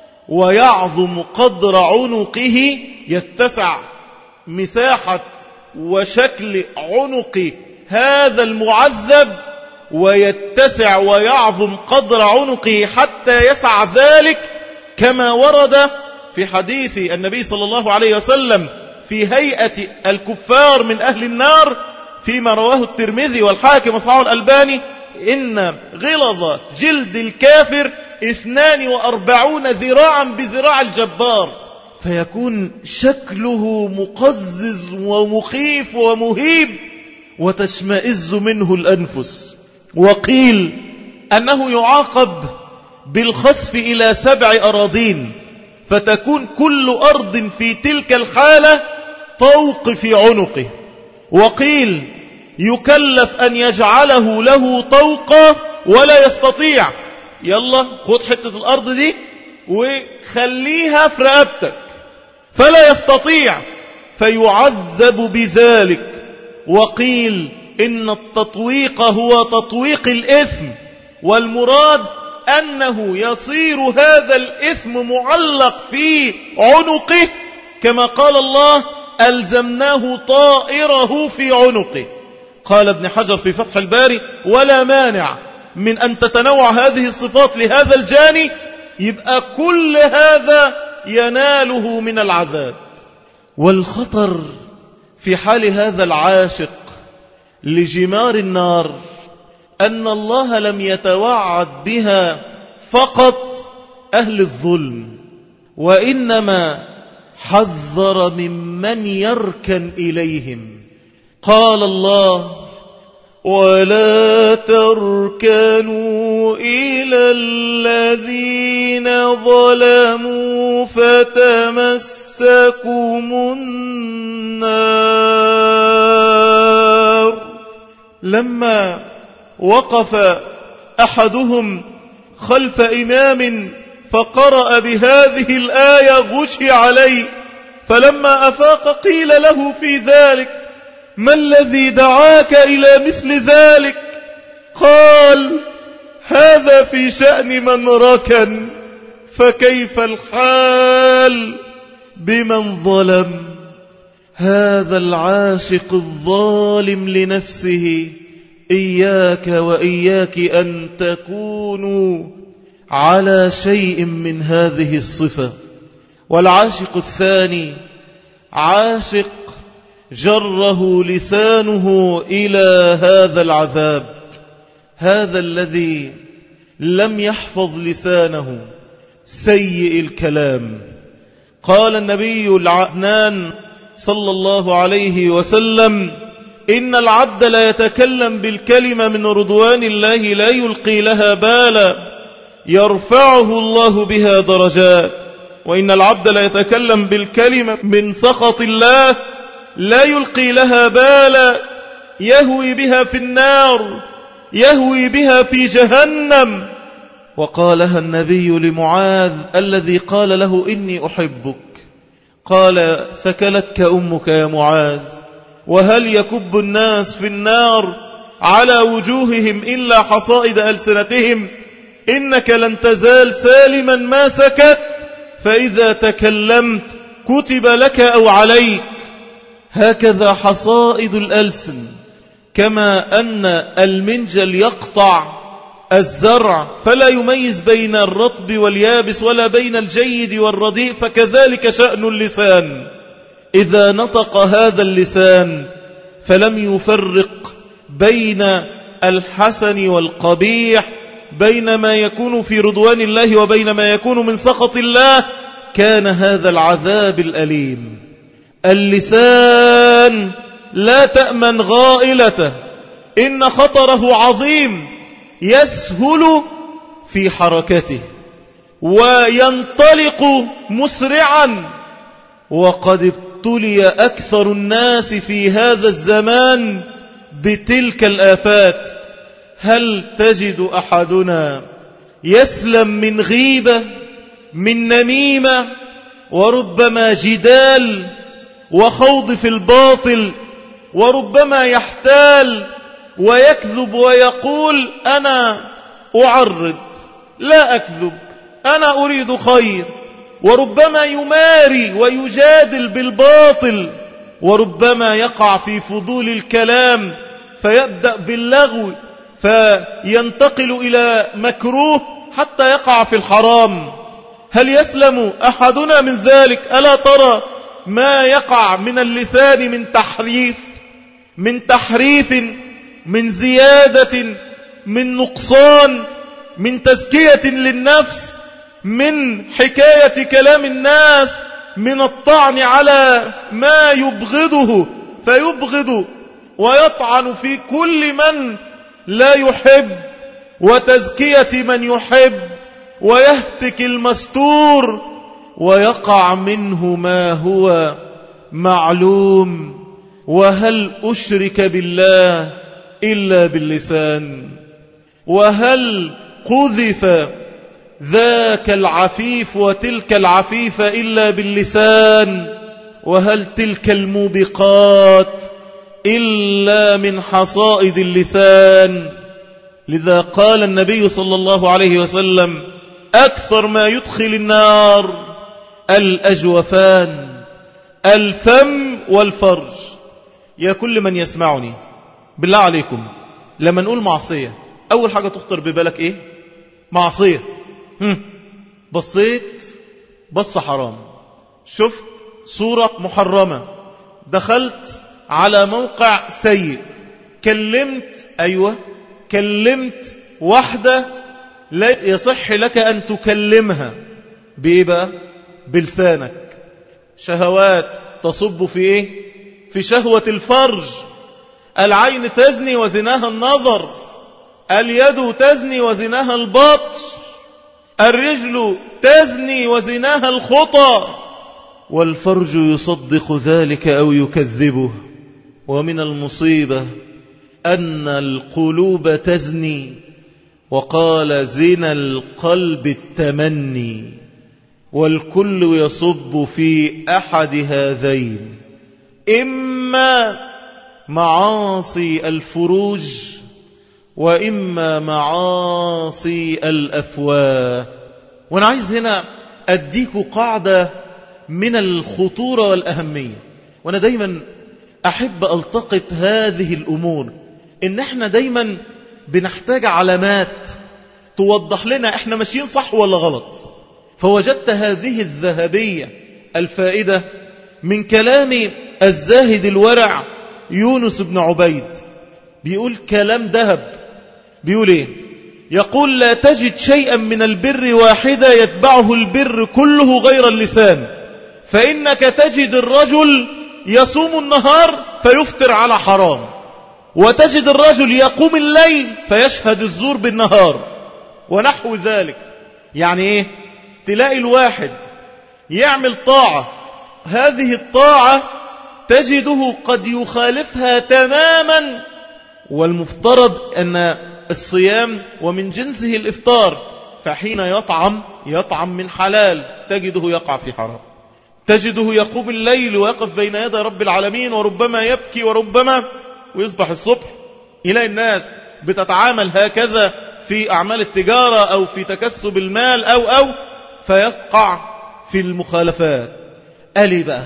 ويعظم قدر عنقه، يتسع مساحة وشكل عنق هذا المعذب ويتسع ويعظم قدر عنقه حتى يسع ذلك، كما ورد في حديث النبي صلى الله عليه وسلم في هيئة الكفار من أهل النار فيما رواه الترمذي والحاكم وصححه الألباني: إن غلظ جلد الكافر 42 ذراعا بذراع الجبار، فيكون شكله مقزز ومخيف ومهيب وتشمئز منه الأنفس. وقيل أنه يعاقب بالخسف إلى 7 أراضين، فتكون كل أرض في تلك الحالة طوق في عنقه. وقيل يكلف أن يجعله له طوقا ولا يستطيع، يلا خد حتة الأرض دي وخليها في رقبتك، فلا يستطيع فيعذب بذلك. وقيل إن التطويق هو تطويق الإثم، والمراد أنه يصير هذا الإثم معلق في عنقه، كما قال الله: ألزمناه طائره في عنقه. قال ابن حجر في فتح الباري: ولا مانع من أن تتنوع هذه الصفات لهذا الجاني، يبقى كل هذا يناله من العذاب. والخطر في حال هذا العاشق لجمار النار أن الله لم يتوعد بها فقط أهل الظلم، وإنما حذر ممن يركن إليهم. قال الله: ولا تركنوا إلى الذين ظلموا فتمسكم النار. لما وقف أحدهم خلف إمام فقرأ بهذه الآية غشي عليه، فلما أفاق قيل له في ذلك: ما الذي دعاك إلى مثل ذلك؟ قال: هذا في شأن من ركن، فكيف الحال بمن ظلم؟ هذا العاشق الظالم لنفسه إياك وإياك أن تكونوا على شيء من هذه الصفة. والعاشق الثاني عاشق جره لسانه إلى هذا العذاب، هذا الذي لم يحفظ لسانه، سيء الكلام. قال النبي العدنان صلى الله عليه وسلم: إن العبد لا يتكلم بالكلمة من رضوان الله لا يلقي لها بالا يرفعه الله بها درجات، وإن العبد لا يتكلم بالكلمة من سخط الله لا يلقي لها بالا يهوي بها في النار، يهوي بها في جهنم. وقالها النبي لمعاذ الذي قال له: إني أحبك. قال: ثكلتك أمك يا معاذ، وهل يكب الناس في النار على وجوههم إلا حصائد ألسنتهم؟ إنك لن تزال سالما ما سكت، فإذا تكلمت كتب لك أو عليك. هكذا حصائد الألسن، كما أن المنجل يقطع الزرع فلا يميز بين الرطب واليابس ولا بين الجيد والرديء، فكذلك شأن اللسان. إذا نطق هذا اللسان فلم يفرق بين الحسن والقبيح، بين ما يكون في رضوان الله وبين ما يكون من سخط الله، كان هذا العذاب الأليم. اللسان لا تأمن غائلته، إن خطره عظيم، يسهل في حركته وينطلق مسرعا. وقد ابتلي أكثر الناس في هذا الزمان بتلك الآفات. هل تجد أحدنا يسلم من غيبة، من نميمة، وربما جدال وخوض في الباطل، وربما يحتال ويكذب ويقول: أنا أعرض لا أكذب، أنا أريد خير، وربما يماري ويجادل بالباطل وربما يقع في فضول الكلام فيبدأ باللغو فينتقل إلى مكروه حتى يقع في الحرام. هل يسلم أحدنا من ذلك؟ ألا ترى ما يقع من اللسان من تحريف من زيادة من نقصان من تزكية للنفس من حكاية كلام الناس من الطعن على ما يبغضه فيبغض ويطعن في كل من لا يحب وتزكية من يحب ويهتك المستور ويقع منه ما هو معلوم. وهل أشرك بالله إلا باللسان؟ وهل قذف ذاك العفيف وتلك العفيفة إلا باللسان؟ وهل تلك الموبقات إلا من حصائد اللسان؟ لذا قال النبي صلى الله عليه وسلم أكثر ما يدخل النار الأجوفان، الفم والفرج. يا كل من يسمعني بالله عليكم، لما نقول معصية أول حاجة تخطر ببالك إيه؟ معصية. بصيت بص حرام، شفت صورة محرمة، دخلت على موقع سيء، كلمت واحدة لا يصح لك أن تكلمها. بإيه بقى؟ بلسانك. شهوات تصب في إيه؟ في شهوة الفرج. العين تزني وزناها النظر، اليد تزني وزناها البطش، الرجل تزني وزناها الخطى، والفرج يصدق ذلك أو يكذبه. ومن المصيبة أن القلوب تزني، وقال زنا القلب التمني، والكل يصب في أحد هذين، إما معاصي الفروج وإما معاصي الأفواه. وأنا عايز هنا أديكوا قاعدة من الخطورة والأهمية، وأنا دايما أحب ألتقط هذه الأمور، إن احنا دايما بنحتاج علامات توضح لنا احنا ماشيين صح ولا غلط. فوجدت هذه الذهبية الفائدة من كلام الزاهد الورع يونس بن عبيد، بيقول كلام ذهب. بيقول ايه؟ يقول لا تجد شيئا من البر واحدة يتبعه البر كله غير اللسان، فإنك تجد الرجل يصوم النهار فيفطر على حرام، وتجد الرجل يقوم الليل فيشهد الزور بالنهار ونحو ذلك. يعني ايه؟ تلاقي الواحد يعمل طاعة، هذه الطاعة تجده قد يخالفها تماما، والمفترض أن الصيام ومن جنسه الإفطار، فحين يطعم من حلال تجده يقع في حرام، تجده يقوم الليل ويقف بين يدي رب العالمين وربما يبكي وربما ويصبح الصبح. إلى الناس بتتعامل هكذا في أعمال التجارة أو في تكسب المال أو فيقع في المخالفات. قال بقى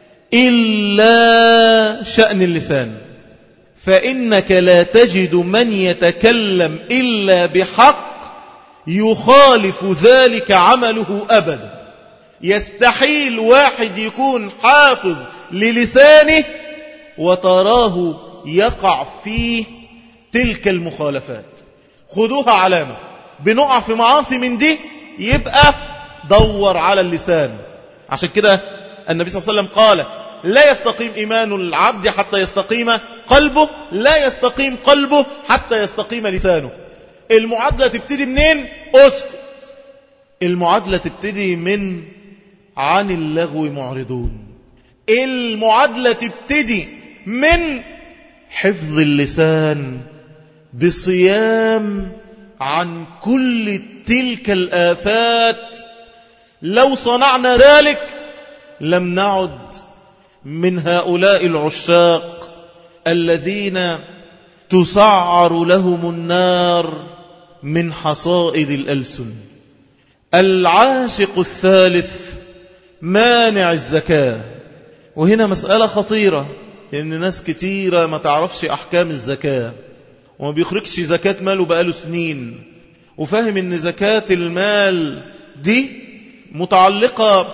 إلا شأن اللسان، فإنك لا تجد من يتكلم إلا بحق يخالف ذلك عمله أبدا. يستحيل واحد يكون حافظ للسانه وتراه يقع فيه تلك المخالفات. خذوها علامة، بنقع في معاصي من دي يبقى دور على اللسان. عشان كده النبي صلى الله عليه وسلم قال لا يستقيم إيمان العبد حتى يستقيم قلبه، لا يستقيم قلبه حتى يستقيم لسانه. المعادلة تبتدي منين؟ اسكت. المعادلة تبتدي من عن اللغو معرضون. المعادلة تبتدي من حفظ اللسان بصيام عن كل تلك الآفات. لو صنعنا ذلك لم نعد من هؤلاء العشاق الذين تسعر لهم النار من حصائد الألسن. العاشق الثالث مانع الزكاة. وهنا مسألة خطيرة، إن ناس كتيرة ما تعرفش أحكام الزكاة، وما بيخرجش زكاة ماله بقاله سنين، وفاهم إن زكاة المال دي متعلقة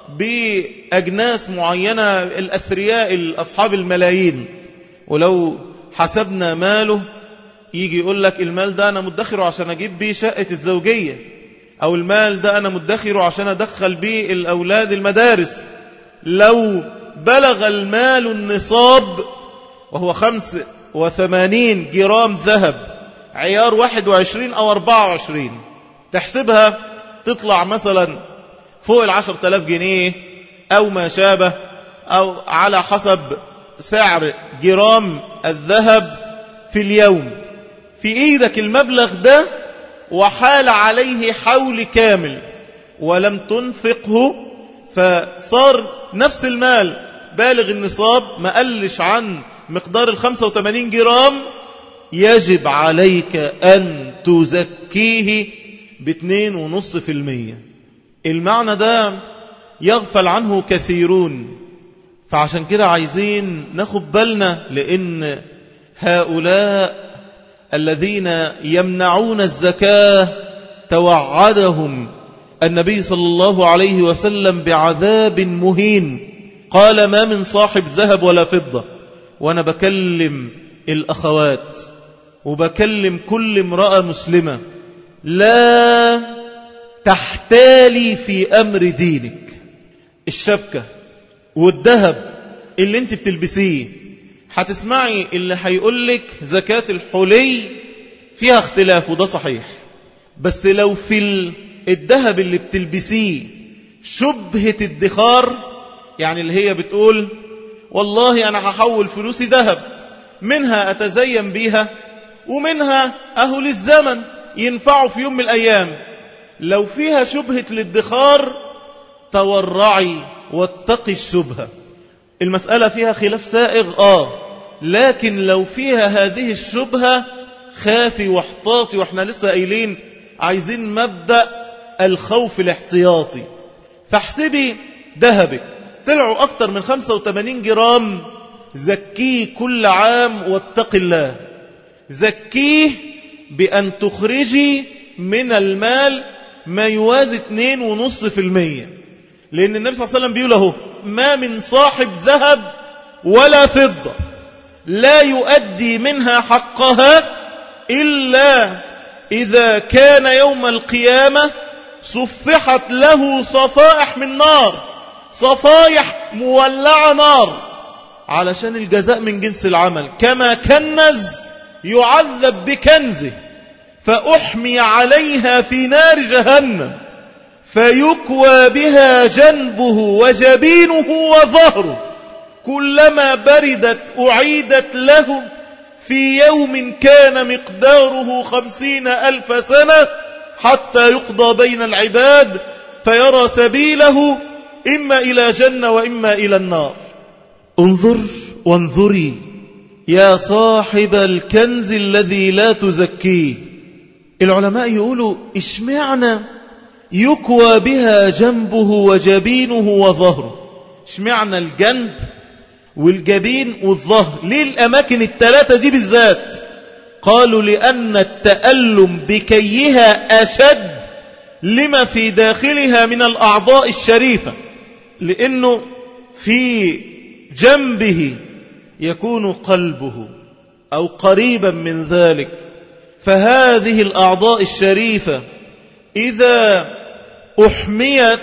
بأجناس معينة، الأثرياء أصحاب الملايين، ولو حسبنا ماله يجي يقول لك المال ده أنا مدخره عشان أجيب بيه شقة الزوجية، أو المال ده أنا مدخره عشان أدخل بيه الأولاد المدارس. لو بلغ المال النصاب وهو 85 جرام ذهب عيار 21 أو 24، تحسبها تطلع مثلا فوق 10,000 جنيه أو ما شابه، أو على حسب سعر جرام الذهب في اليوم. في إيدك المبلغ ده وحال عليه حول كامل ولم تنفقه، فصار نفس المال بالغ النصاب، ما قلش عن مقدار 85 جرام، يجب عليك أن تزكيه ب2.5%. المعنى ده يغفل عنه كثيرون، فعشان كده عايزين ناخد بالنا، لأن هؤلاء الذين يمنعون الزكاة توعدهم النبي صلى الله عليه وسلم بعذاب مهين. قال: ما من صاحب ذهب ولا فضة. وأنا بكلم الأخوات وبكلم كل امرأة مسلمة، لا تحتالي في أمر دينك. الشبكة والذهب اللي انت بتلبسيه، هتسمعي اللي هيقولك زكاة الحلي فيها اختلاف، وده صحيح، بس لو في الذهب اللي بتلبسيه شبهة الدخار، يعني اللي هي بتقول والله أنا هحول فلوسي ذهب، منها أتزين بيها ومنها أهل الزمن ينفعوا في يوم من الأيام، لو فيها شبهة للدخار تورعي واتقي الشبهة. المسألة فيها خلاف سائغ لكن لو فيها هذه الشبهة خافي واحتاطي، واحنا لسه قايلين عايزين مبدأ الخوف الاحتياطي. فاحسبي ذهبك طلعوا أكتر من 85 جرام، زكيه كل عام واتق الله. زكيه بأن تخرجي من المال ما يوازي 2.5%، لأن النبي صلى الله عليه وسلم بيقول له: ما من صاحب ذهب ولا فضة لا يؤدي منها حقها إلا إذا كان يوم القيامة صفحت له صفائح من نار، صفائح مولعة نار، علشان الجزاء من جنس العمل. كما كنز يعذب بكنزه فأحمي عليها في نار جهنم فيكوى بها جنبه وجبينه وظهره، كلما بردت أعيدت له في يوم كان مقداره 50,000 سنة، حتى يقضى بين العباد فيرى سبيله إما إلى جنة وإما إلى النار. انظر وانظري يا صاحب الكنز الذي لا تزكيه. العلماء يقولوا: اشمعنى يكوى بها جنبه وجبينه وظهره؟ اشمعنى الجنب والجبين والظهر؟ ليه الأماكن الثلاثة دي بالذات؟ قالوا: لأن التألم بكيها أشد لما في داخلها من الأعضاء الشريفة، لأنه في جنبه يكون قلبه أو قريبا من ذلك، فهذه الأعضاء الشريفة إذا أحميت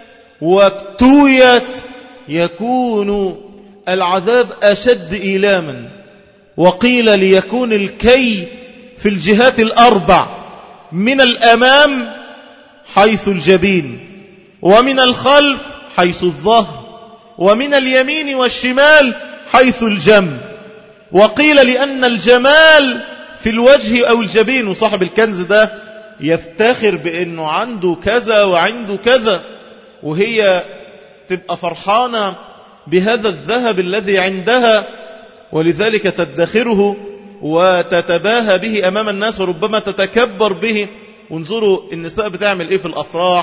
واكتويت يكون العذاب أشد إيلاما. وقيل ليكون الكي في الجهات الأربع: من الأمام حيث الجبين، ومن الخلف حيث الظهر، ومن اليمين والشمال حيث الجنب. وقيل لأن الجمال في الوجه أو الجبين، وصاحب الكنز ده يفتخر بأنه عنده كذا وعنده كذا، وهي تبقى فرحانة بهذا الذهب الذي عندها، ولذلك تدخره وتتباهى به أمام الناس وربما تتكبر به. وانظروا النساء بتعمل إيه في الأفراح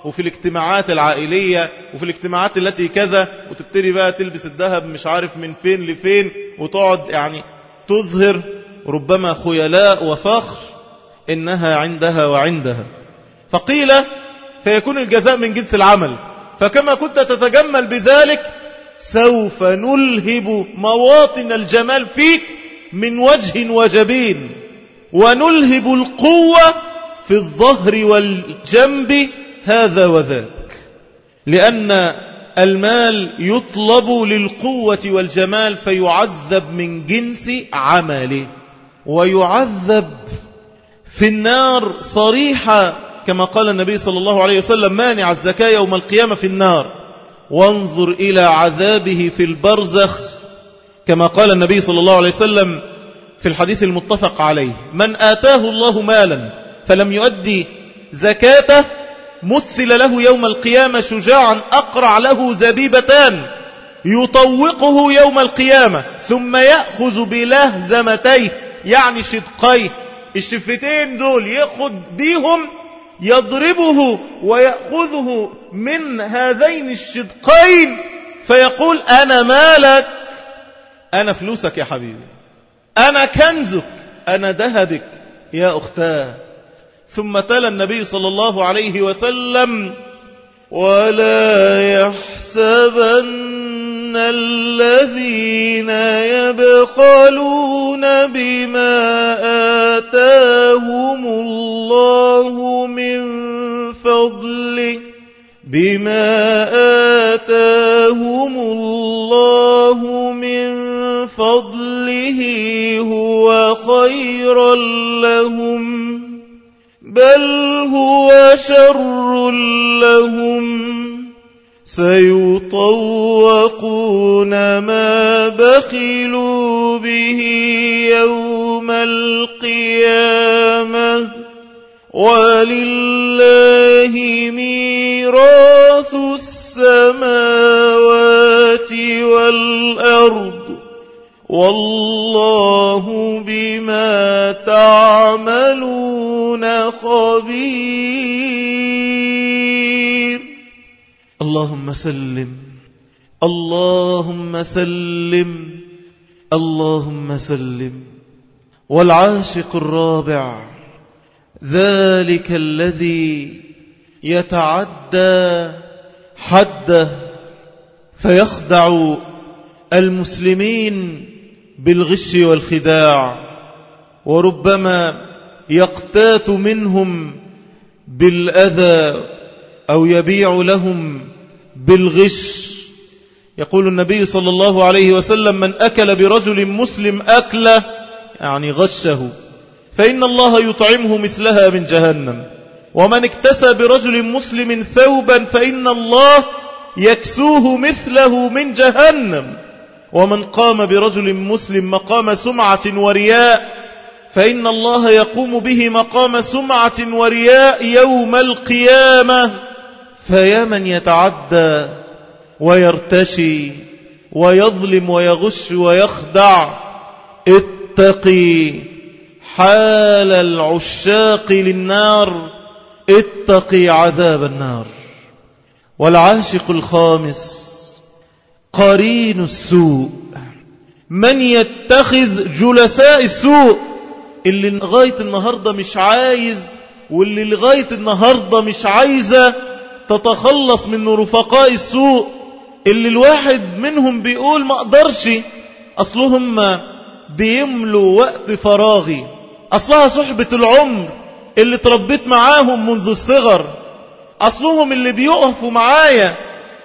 وفي الاجتماعات العائلية وفي الاجتماعات التي كذا، وتبتدي بقى تلبس الذهب مش عارف من فين لفين، وتقعد يعني تظهر ربما خيلاء وفخر إنها عندها وعندها. فقيل فيكون الجزاء من جنس العمل، فكما كنت تتجمل بذلك سوف نلهب مواطن الجمال فيك من وجه وجبين، ونلهب القوة في الظهر والجنب هذا وذاك، لأن المال يطلب للقوة والجمال فيعذب من جنس عمله، ويعذب في النار صريحة كما قال النبي صلى الله عليه وسلم: مانع الزكاة يوم القيامة في النار. وانظر إلى عذابه في البرزخ كما قال النبي صلى الله عليه وسلم في الحديث المتفق عليه: من آتاه الله مالا فلم يؤدي زكاته مثل له يوم القيامة شجاعا أقرع له زبيبتان يطوقه يوم القيامة، ثم يأخذ بلهزمتيه يعني شدقيه، الشفتين دول يأخذ بيهم يضربه ويأخذه من هذين الشدقين فيقول: أنا مالك، أنا فلوسك يا حبيبي، أنا كنزك، أنا ذهبك يا أختاه. ثم تلا النبي صلى الله عليه وسلم: ولا يحسبن الذين يبخلون بما آتاهم الله من فضله هو خيرا لهم، بل هو شر لهم، سيطوقون ما بخلوا به يوم القيامة، ولله ميراث السماوات والأرض، والله بما تعملون خبير. اللهم سلم، اللهم سلم، اللهم سلم. والعاشق الرابع ذلك الذي يتعدى حده فيخدع المسلمين بالغش والخداع، وربما يقتات منهم بالأذى أو يبيع لهم بالغش. يقول النبي صلى الله عليه وسلم: من أكل برجل مسلم أكله يعني غشه فإن الله يطعمه مثلها من جهنم، ومن اكتسى برجل مسلم ثوبا فإن الله يكسوه مثله من جهنم، ومن قام برجل مسلم مقام سمعة ورياء فإن الله يقوم به مقام سمعة ورياء يوم القيامة. فيا من يتعدى ويرتشي ويظلم ويغش ويخدع، اتقي حال العشاق للنار، اتقي عذاب النار. والعاشق الخامس قرين السوء، من يتخذ جلساء السوء، اللي لغاية النهاردة مش عايز، واللي لغاية النهاردة مش عايزة تتخلص من رفقاء السوء، اللي الواحد منهم بيقول ما اقدرش، أصلهم بيملوا وقت فراغي، أصلها صحبة العمر اللي تربيت معاهم منذ الصغر، أصلهم اللي بيقفوا معايا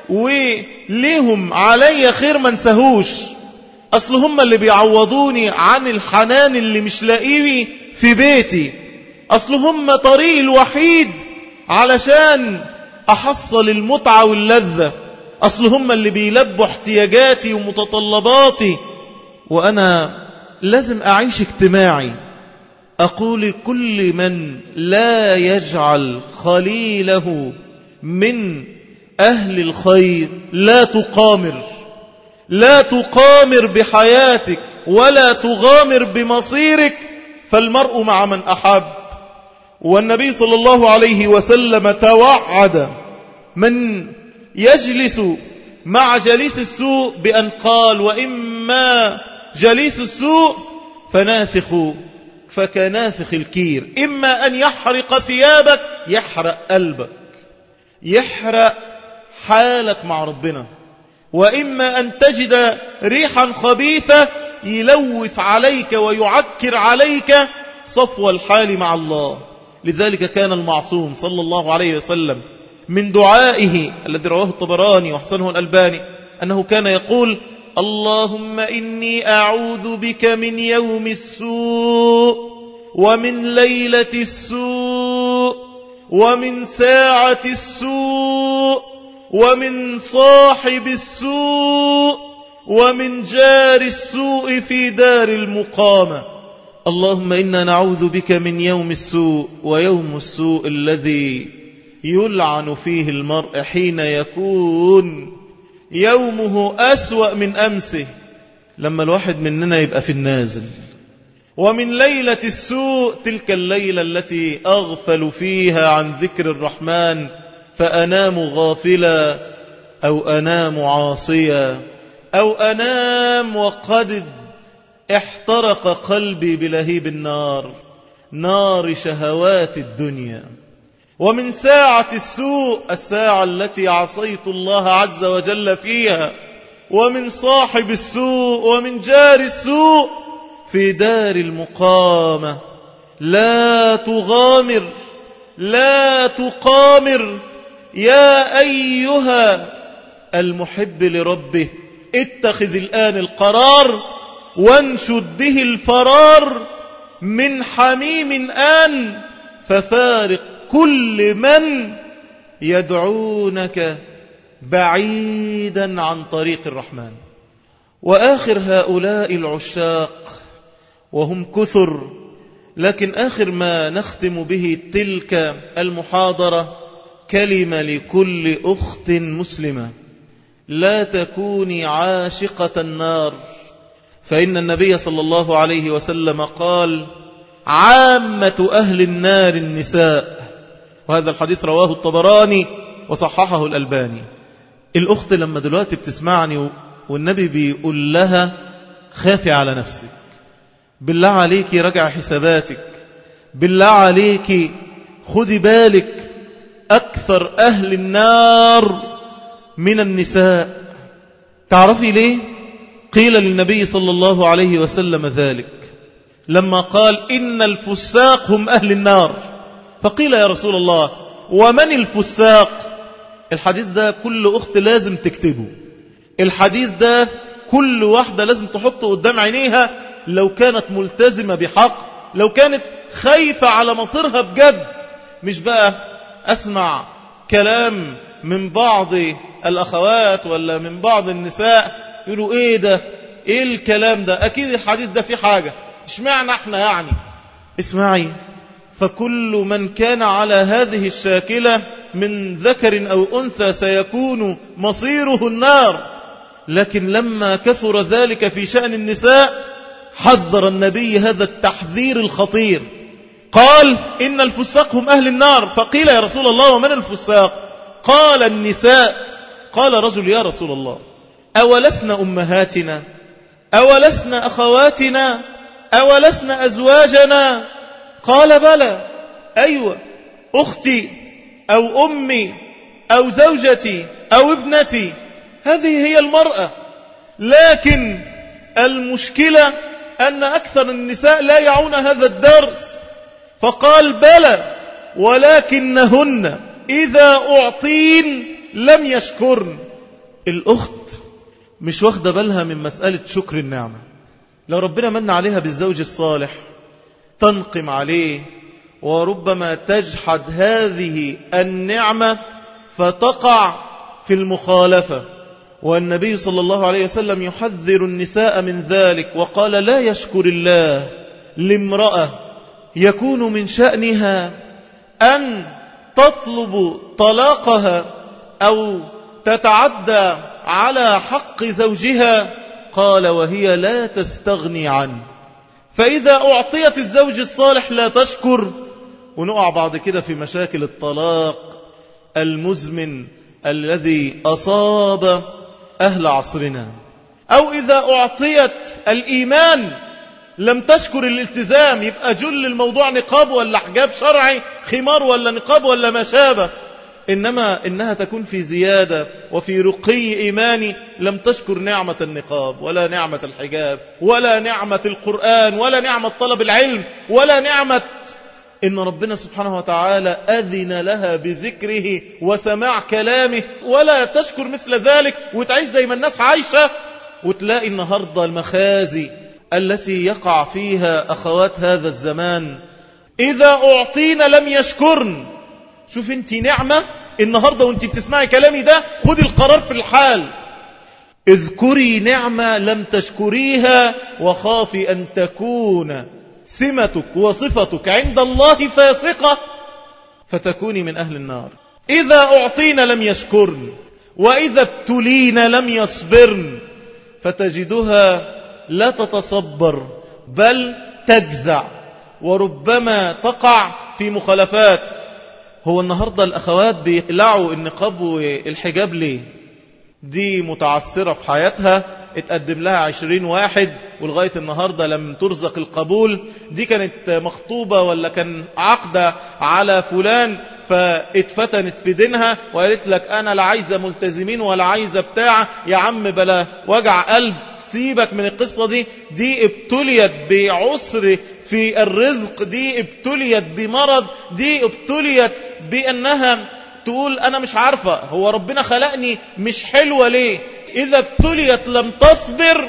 وليهم علي خير ما انساهوش، أصلهم اللي بيعوضوني عن الحنان اللي مش لاقيه في بيتي، أصلهم طريقي الوحيد علشان أحصل المتعة واللذة، أصلهم اللي بيلبوا احتياجاتي ومتطلباتي، وأنا لازم أعيش اجتماعي. أقول كل من لا يجعل خليله من أهل الخير لا تقامر، لا تقامر بحياتك ولا تغامر بمصيرك، فالمرء مع من أحب. والنبي صلى الله عليه وسلم توعد من يجلس مع جليس السوء بأن قال وإما جليس السوء فنافخ فكنافخ الكير، إما أن يحرق ثيابك، يحرق قلبك، يحرق حالك مع ربنا، وإما أن تجد ريحا خبيثة يلوث عليك ويعكر عليك صفو الحال مع الله. لذلك كان المعصوم صلى الله عليه وسلم من دعائه الذي رواه الطبراني وحسنه الألباني أنه كان يقول اللهم إني أعوذ بك من يوم السوء ومن ليلة السوء ومن ساعة السوء ومن صاحب السوء ومن جار السوء في دار المقامة. اللهم إنا نعوذ بك من يوم السوء، ويوم السوء الذي يلعن فيه المرء حين يكون يومه أسوأ من أمسه، لما الواحد مننا يبقى في النازل. ومن ليلة السوء، تلك الليلة التي أغفل فيها عن ذكر الرحمن فأنام غافلا أو أنام عاصيا أو أنام وقد احترق قلبي بلهيب النار، نار شهوات الدنيا. ومن ساعة السوء، الساعة التي عصيت الله عز وجل فيها. ومن صاحب السوء ومن جار السوء في دار المقامة. لا تغامر، لا تقامر يا أيها المحب لربه، اتخذ الآن القرار وانشد به الفرار من حميم آن، ففارق كل من يدعونك بعيدا عن طريق الرحمن. وآخر هؤلاء العشاق وهم كثر، لكن آخر ما نختم به تلك المحاضرة كلمة لكل أخت مسلمة: لا تكوني عاشقة النار، فإن النبي صلى الله عليه وسلم قال عامة أهل النار النساء، وهذا الحديث رواه الطبراني وصححه الألباني. الأخت لما دلوقتي بتسمعني والنبي بيقول لها خافي على نفسك، بالله عليك رجع حساباتك، بالله عليك خدي بالك، أكثر أهل النار من النساء. تعرفي ليه؟ قيل للنبي صلى الله عليه وسلم ذلك لما قال إن الفساق هم أهل النار، فقيل يا رسول الله ومن الفساق؟ الحديث ده كل أخت لازم تكتبه، الحديث ده كل واحدة لازم تحطه قدام عينيها، لو كانت ملتزمة بحق، لو كانت خايفة على مصيرها بجد. مش بقى أسمع كلام من بعض الأخوات ولا من بعض النساء يقولوا إيه ده، إيه الكلام ده، أكيد الحديث ده فيه حاجة، اشمعنا احنا يعني. اسمعي، فكل من كان على هذه الشاكلة من ذكر أو أنثى سيكون مصيره النار. لكن لما كثر ذلك في شأن النساء حذر النبي هذا التحذير الخطير، قال إن الفساق هم أهل النار. فقيل يا رسول الله ومن الفساق؟ قال النساء. قال رجل يا رسول الله أولسن أمهاتنا، أولسن أخواتنا، أولسن أزواجنا؟ قال بلى، أيوة، أختي أو أمي أو زوجتي أو ابنتي، هذه هي المرأة. لكن المشكلة أن أكثر النساء لا يعون هذا الدرس. فقال بلى، ولكنهن إذا أعطين لم يشكرن. الأخت مش واخدة بالها من مسألة شكر النعمة. لو ربنا من عليها بالزوج الصالح تنقم عليه، وربما تجحد هذه النعمة فتقع في المخالفة. والنبي صلى الله عليه وسلم يحذر النساء من ذلك وقال لا يشكر الله لامرأة يكون من شأنها أن تطلب طلاقها أو تتعدى على حق زوجها، قال وهي لا تستغني عنه. فإذا أعطيت الزوج الصالح لا تشكر، ونقع بعد كده في مشاكل الطلاق المزمن الذي أصاب أهل عصرنا. أو إذا أعطيت الإيمان لم تشكر الالتزام، يبقى جل الموضوع نقاب ولا حجاب شرعي، خمار ولا نقاب ولا ما شابه، إنما إنها تكون في زيادة وفي رقي إيماني، لم تشكر نعمة النقاب ولا نعمة الحجاب ولا نعمة القرآن ولا نعمة طلب العلم ولا نعمة إن ربنا سبحانه وتعالى أذن لها بذكره وسماع كلامه، ولا تشكر مثل ذلك وتعيش زي ما الناس عايشة. وتلاقي النهاردة المخازي التي يقع فيها أخوات هذا الزمان، إذا أعطينا لم يشكرن. شوف انت نعمة النهاردة وانت بتسمعي كلامي ده، خدي القرار في الحال، اذكري نعمة لم تشكريها وخافي أن تكون سمتك وصفتك عند الله فاسقة فتكوني من أهل النار. إذا أعطينا لم يشكرن، وإذا ابتلينا لم يصبرن، فتجدها لا تتصبر بل تجزع، وربما تقع في مخالفات. هو النهاردة الأخوات بيقلعوا النقاب والحجاب ليه؟ دي متعثرة في حياتها، اتقدم لها 20 واحد ولغاية النهاردة لم ترزق القبول. دي كانت مخطوبة ولا كان عقدة على فلان فاتفتنت في دينها وقالت لك أنا لا عايزة ملتزمين ولا عايزة بتاع، يا عم بلا وجع قلب، سيبك من القصة دي. دي ابتليت بعسر في الرزق، دي ابتليت بمرض، دي ابتليت بأنها تقول أنا مش عارفة هو ربنا خلقني مش حلوة ليه. إذا ابتليت لم تصبر.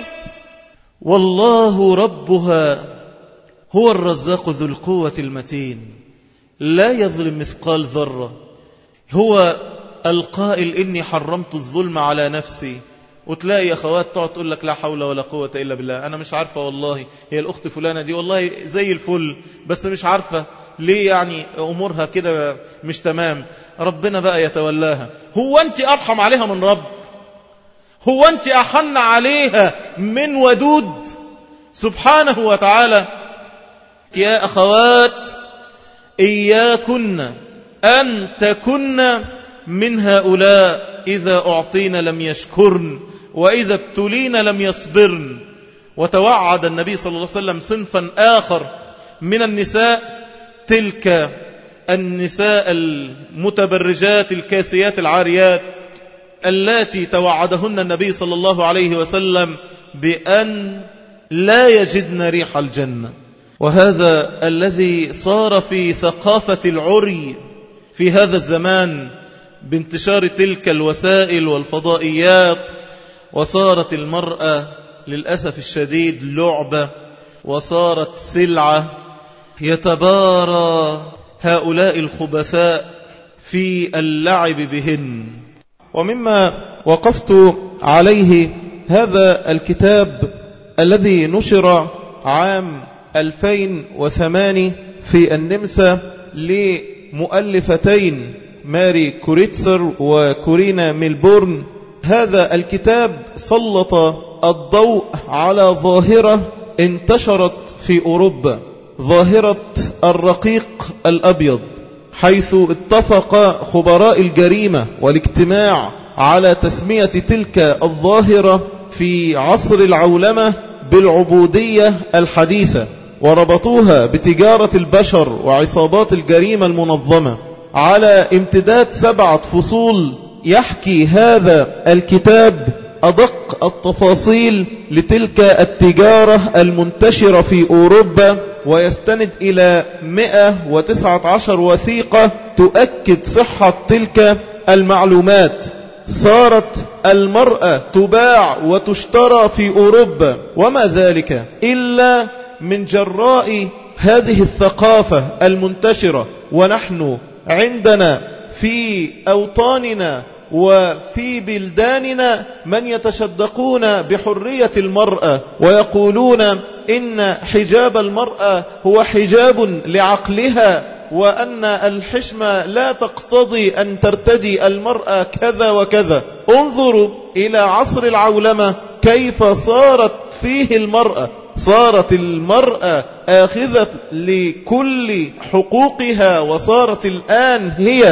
والله ربها هو الرزاق ذو القوة المتين لا يظلم مثقال ذرة. هو القائل إني حرمت الظلم على نفسي. وتلاقي أخوات تقعد تقول لك لا حول ولا قوة إلا بالله، أنا مش عارفة والله هي الأخت فلانة دي والله زي الفل بس مش عارفة ليه يعني أمورها كده مش تمام، ربنا بقى يتولاها. هو أنت أرحم عليها من رب؟ هو أنت أحن عليها من ودود سبحانه وتعالى؟ يا أخوات إياكن أن تكن من هؤلاء إذا أعطينا لم يشكرن وإذا ابتلينا لم يصبرن. وتوعد النبي صلى الله عليه وسلم صنفا آخر من النساء، تلك النساء المتبرجات الكاسيات العاريات التي توعدهن النبي صلى الله عليه وسلم بأن لا يجدن ريح الجنة. وهذا الذي صار في ثقافة العري في هذا الزمان بانتشار تلك الوسائل والفضائيات، وصارت المرأة للأسف الشديد لعبة، وصارت سلعة يتبارى هؤلاء الخبثاء في اللعب بهن. ومما وقفت عليه هذا الكتاب الذي نشر عام 2008 في النمسا لمؤلفتين ماري كوريتسر وكورينا ميلبورن. هذا الكتاب سلط الضوء على ظاهرة انتشرت في أوروبا، ظاهرة الرقيق الأبيض، حيث اتفق خبراء الجريمة والاجتماع على تسمية تلك الظاهرة في عصر العولمة بالعبودية الحديثة، وربطوها بتجارة البشر وعصابات الجريمة المنظمة. على امتداد 7 فصول يحكي هذا الكتاب أدق التفاصيل لتلك التجارة المنتشرة في أوروبا، ويستند إلى 119 وثيقة تؤكد صحة تلك المعلومات. صارت المرأة تباع وتشترى في أوروبا، وما ذلك إلا من جراء هذه الثقافة المنتشرة. ونحن عندنا في أوطاننا وفي بلداننا من يتشدقون بحرية المرأة ويقولون إن حجاب المرأة هو حجاب لعقلها، وأن الحشمة لا تقتضي أن ترتدي المرأة كذا وكذا. انظروا إلى عصر العولمة كيف صارت فيه المرأة. صارت المرأة آخذة لكل حقوقها، وصارت الآن هي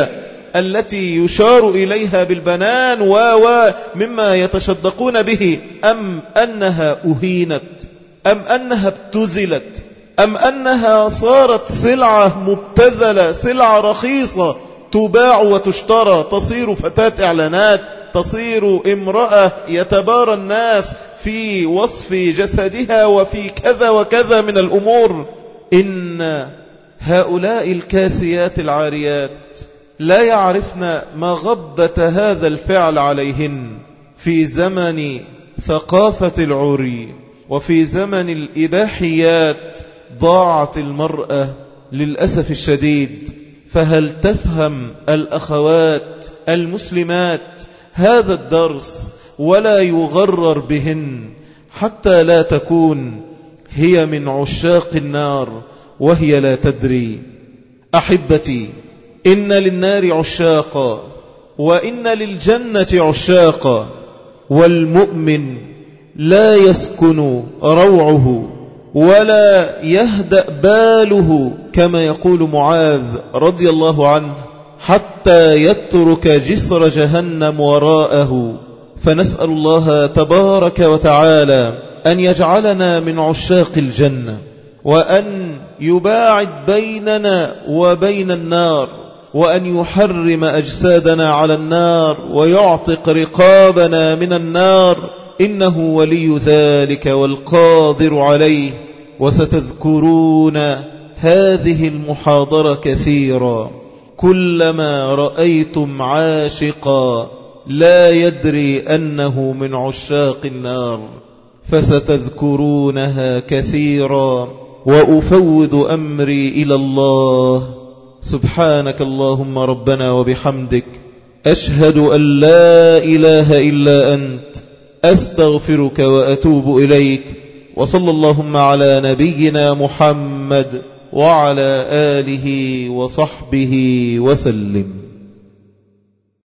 التي يشار إليها بالبنان مما يتشدقون به، أم أنها أهينت، أم أنها ابتذلت، أم أنها صارت سلعة مبتذلة، سلعة رخيصة تباع وتشترى، تصير فتاة إعلانات، تصير امرأة يتبارى الناس في وصف جسدها وفي كذا وكذا من الأمور. إن هؤلاء الكاسيات العاريات لا يعرفن ما غبة هذا الفعل عليهن في زمن ثقافة العري وفي زمن الإباحيات. ضاعت المرأة للأسف الشديد. فهل تفهم الأخوات المسلمات هذا الدرس ولا يغرر بهن حتى لا تكون هي من عشاق النار وهي لا تدري؟ أحبتي، إن للنار عشاقا وإن للجنة عشاقا، والمؤمن لا يسكن روعه ولا يهدأ باله كما يقول معاذ رضي الله عنه حتى يترك جسر جهنم وراءه. فنسأل الله تبارك وتعالى أن يجعلنا من عشاق الجنة، وأن يباعد بيننا وبين النار، وأن يحرم أجسادنا على النار ويعتق رقابنا من النار، إنه ولي ذلك والقادر عليه. وستذكرون هذه المحاضرة كثيرا، كلما رأيتم عاشقا لا يدري أنه من عشاق النار فستذكرونها كثيرا. وأفوض أمري إلى الله. سبحانك اللهم ربنا وبحمدك، أشهد أن لا إله إلا أنت، أستغفرك وأتوب إليك. وصلى اللهم على نبينا محمد وعلى آله وصحبه وسلم.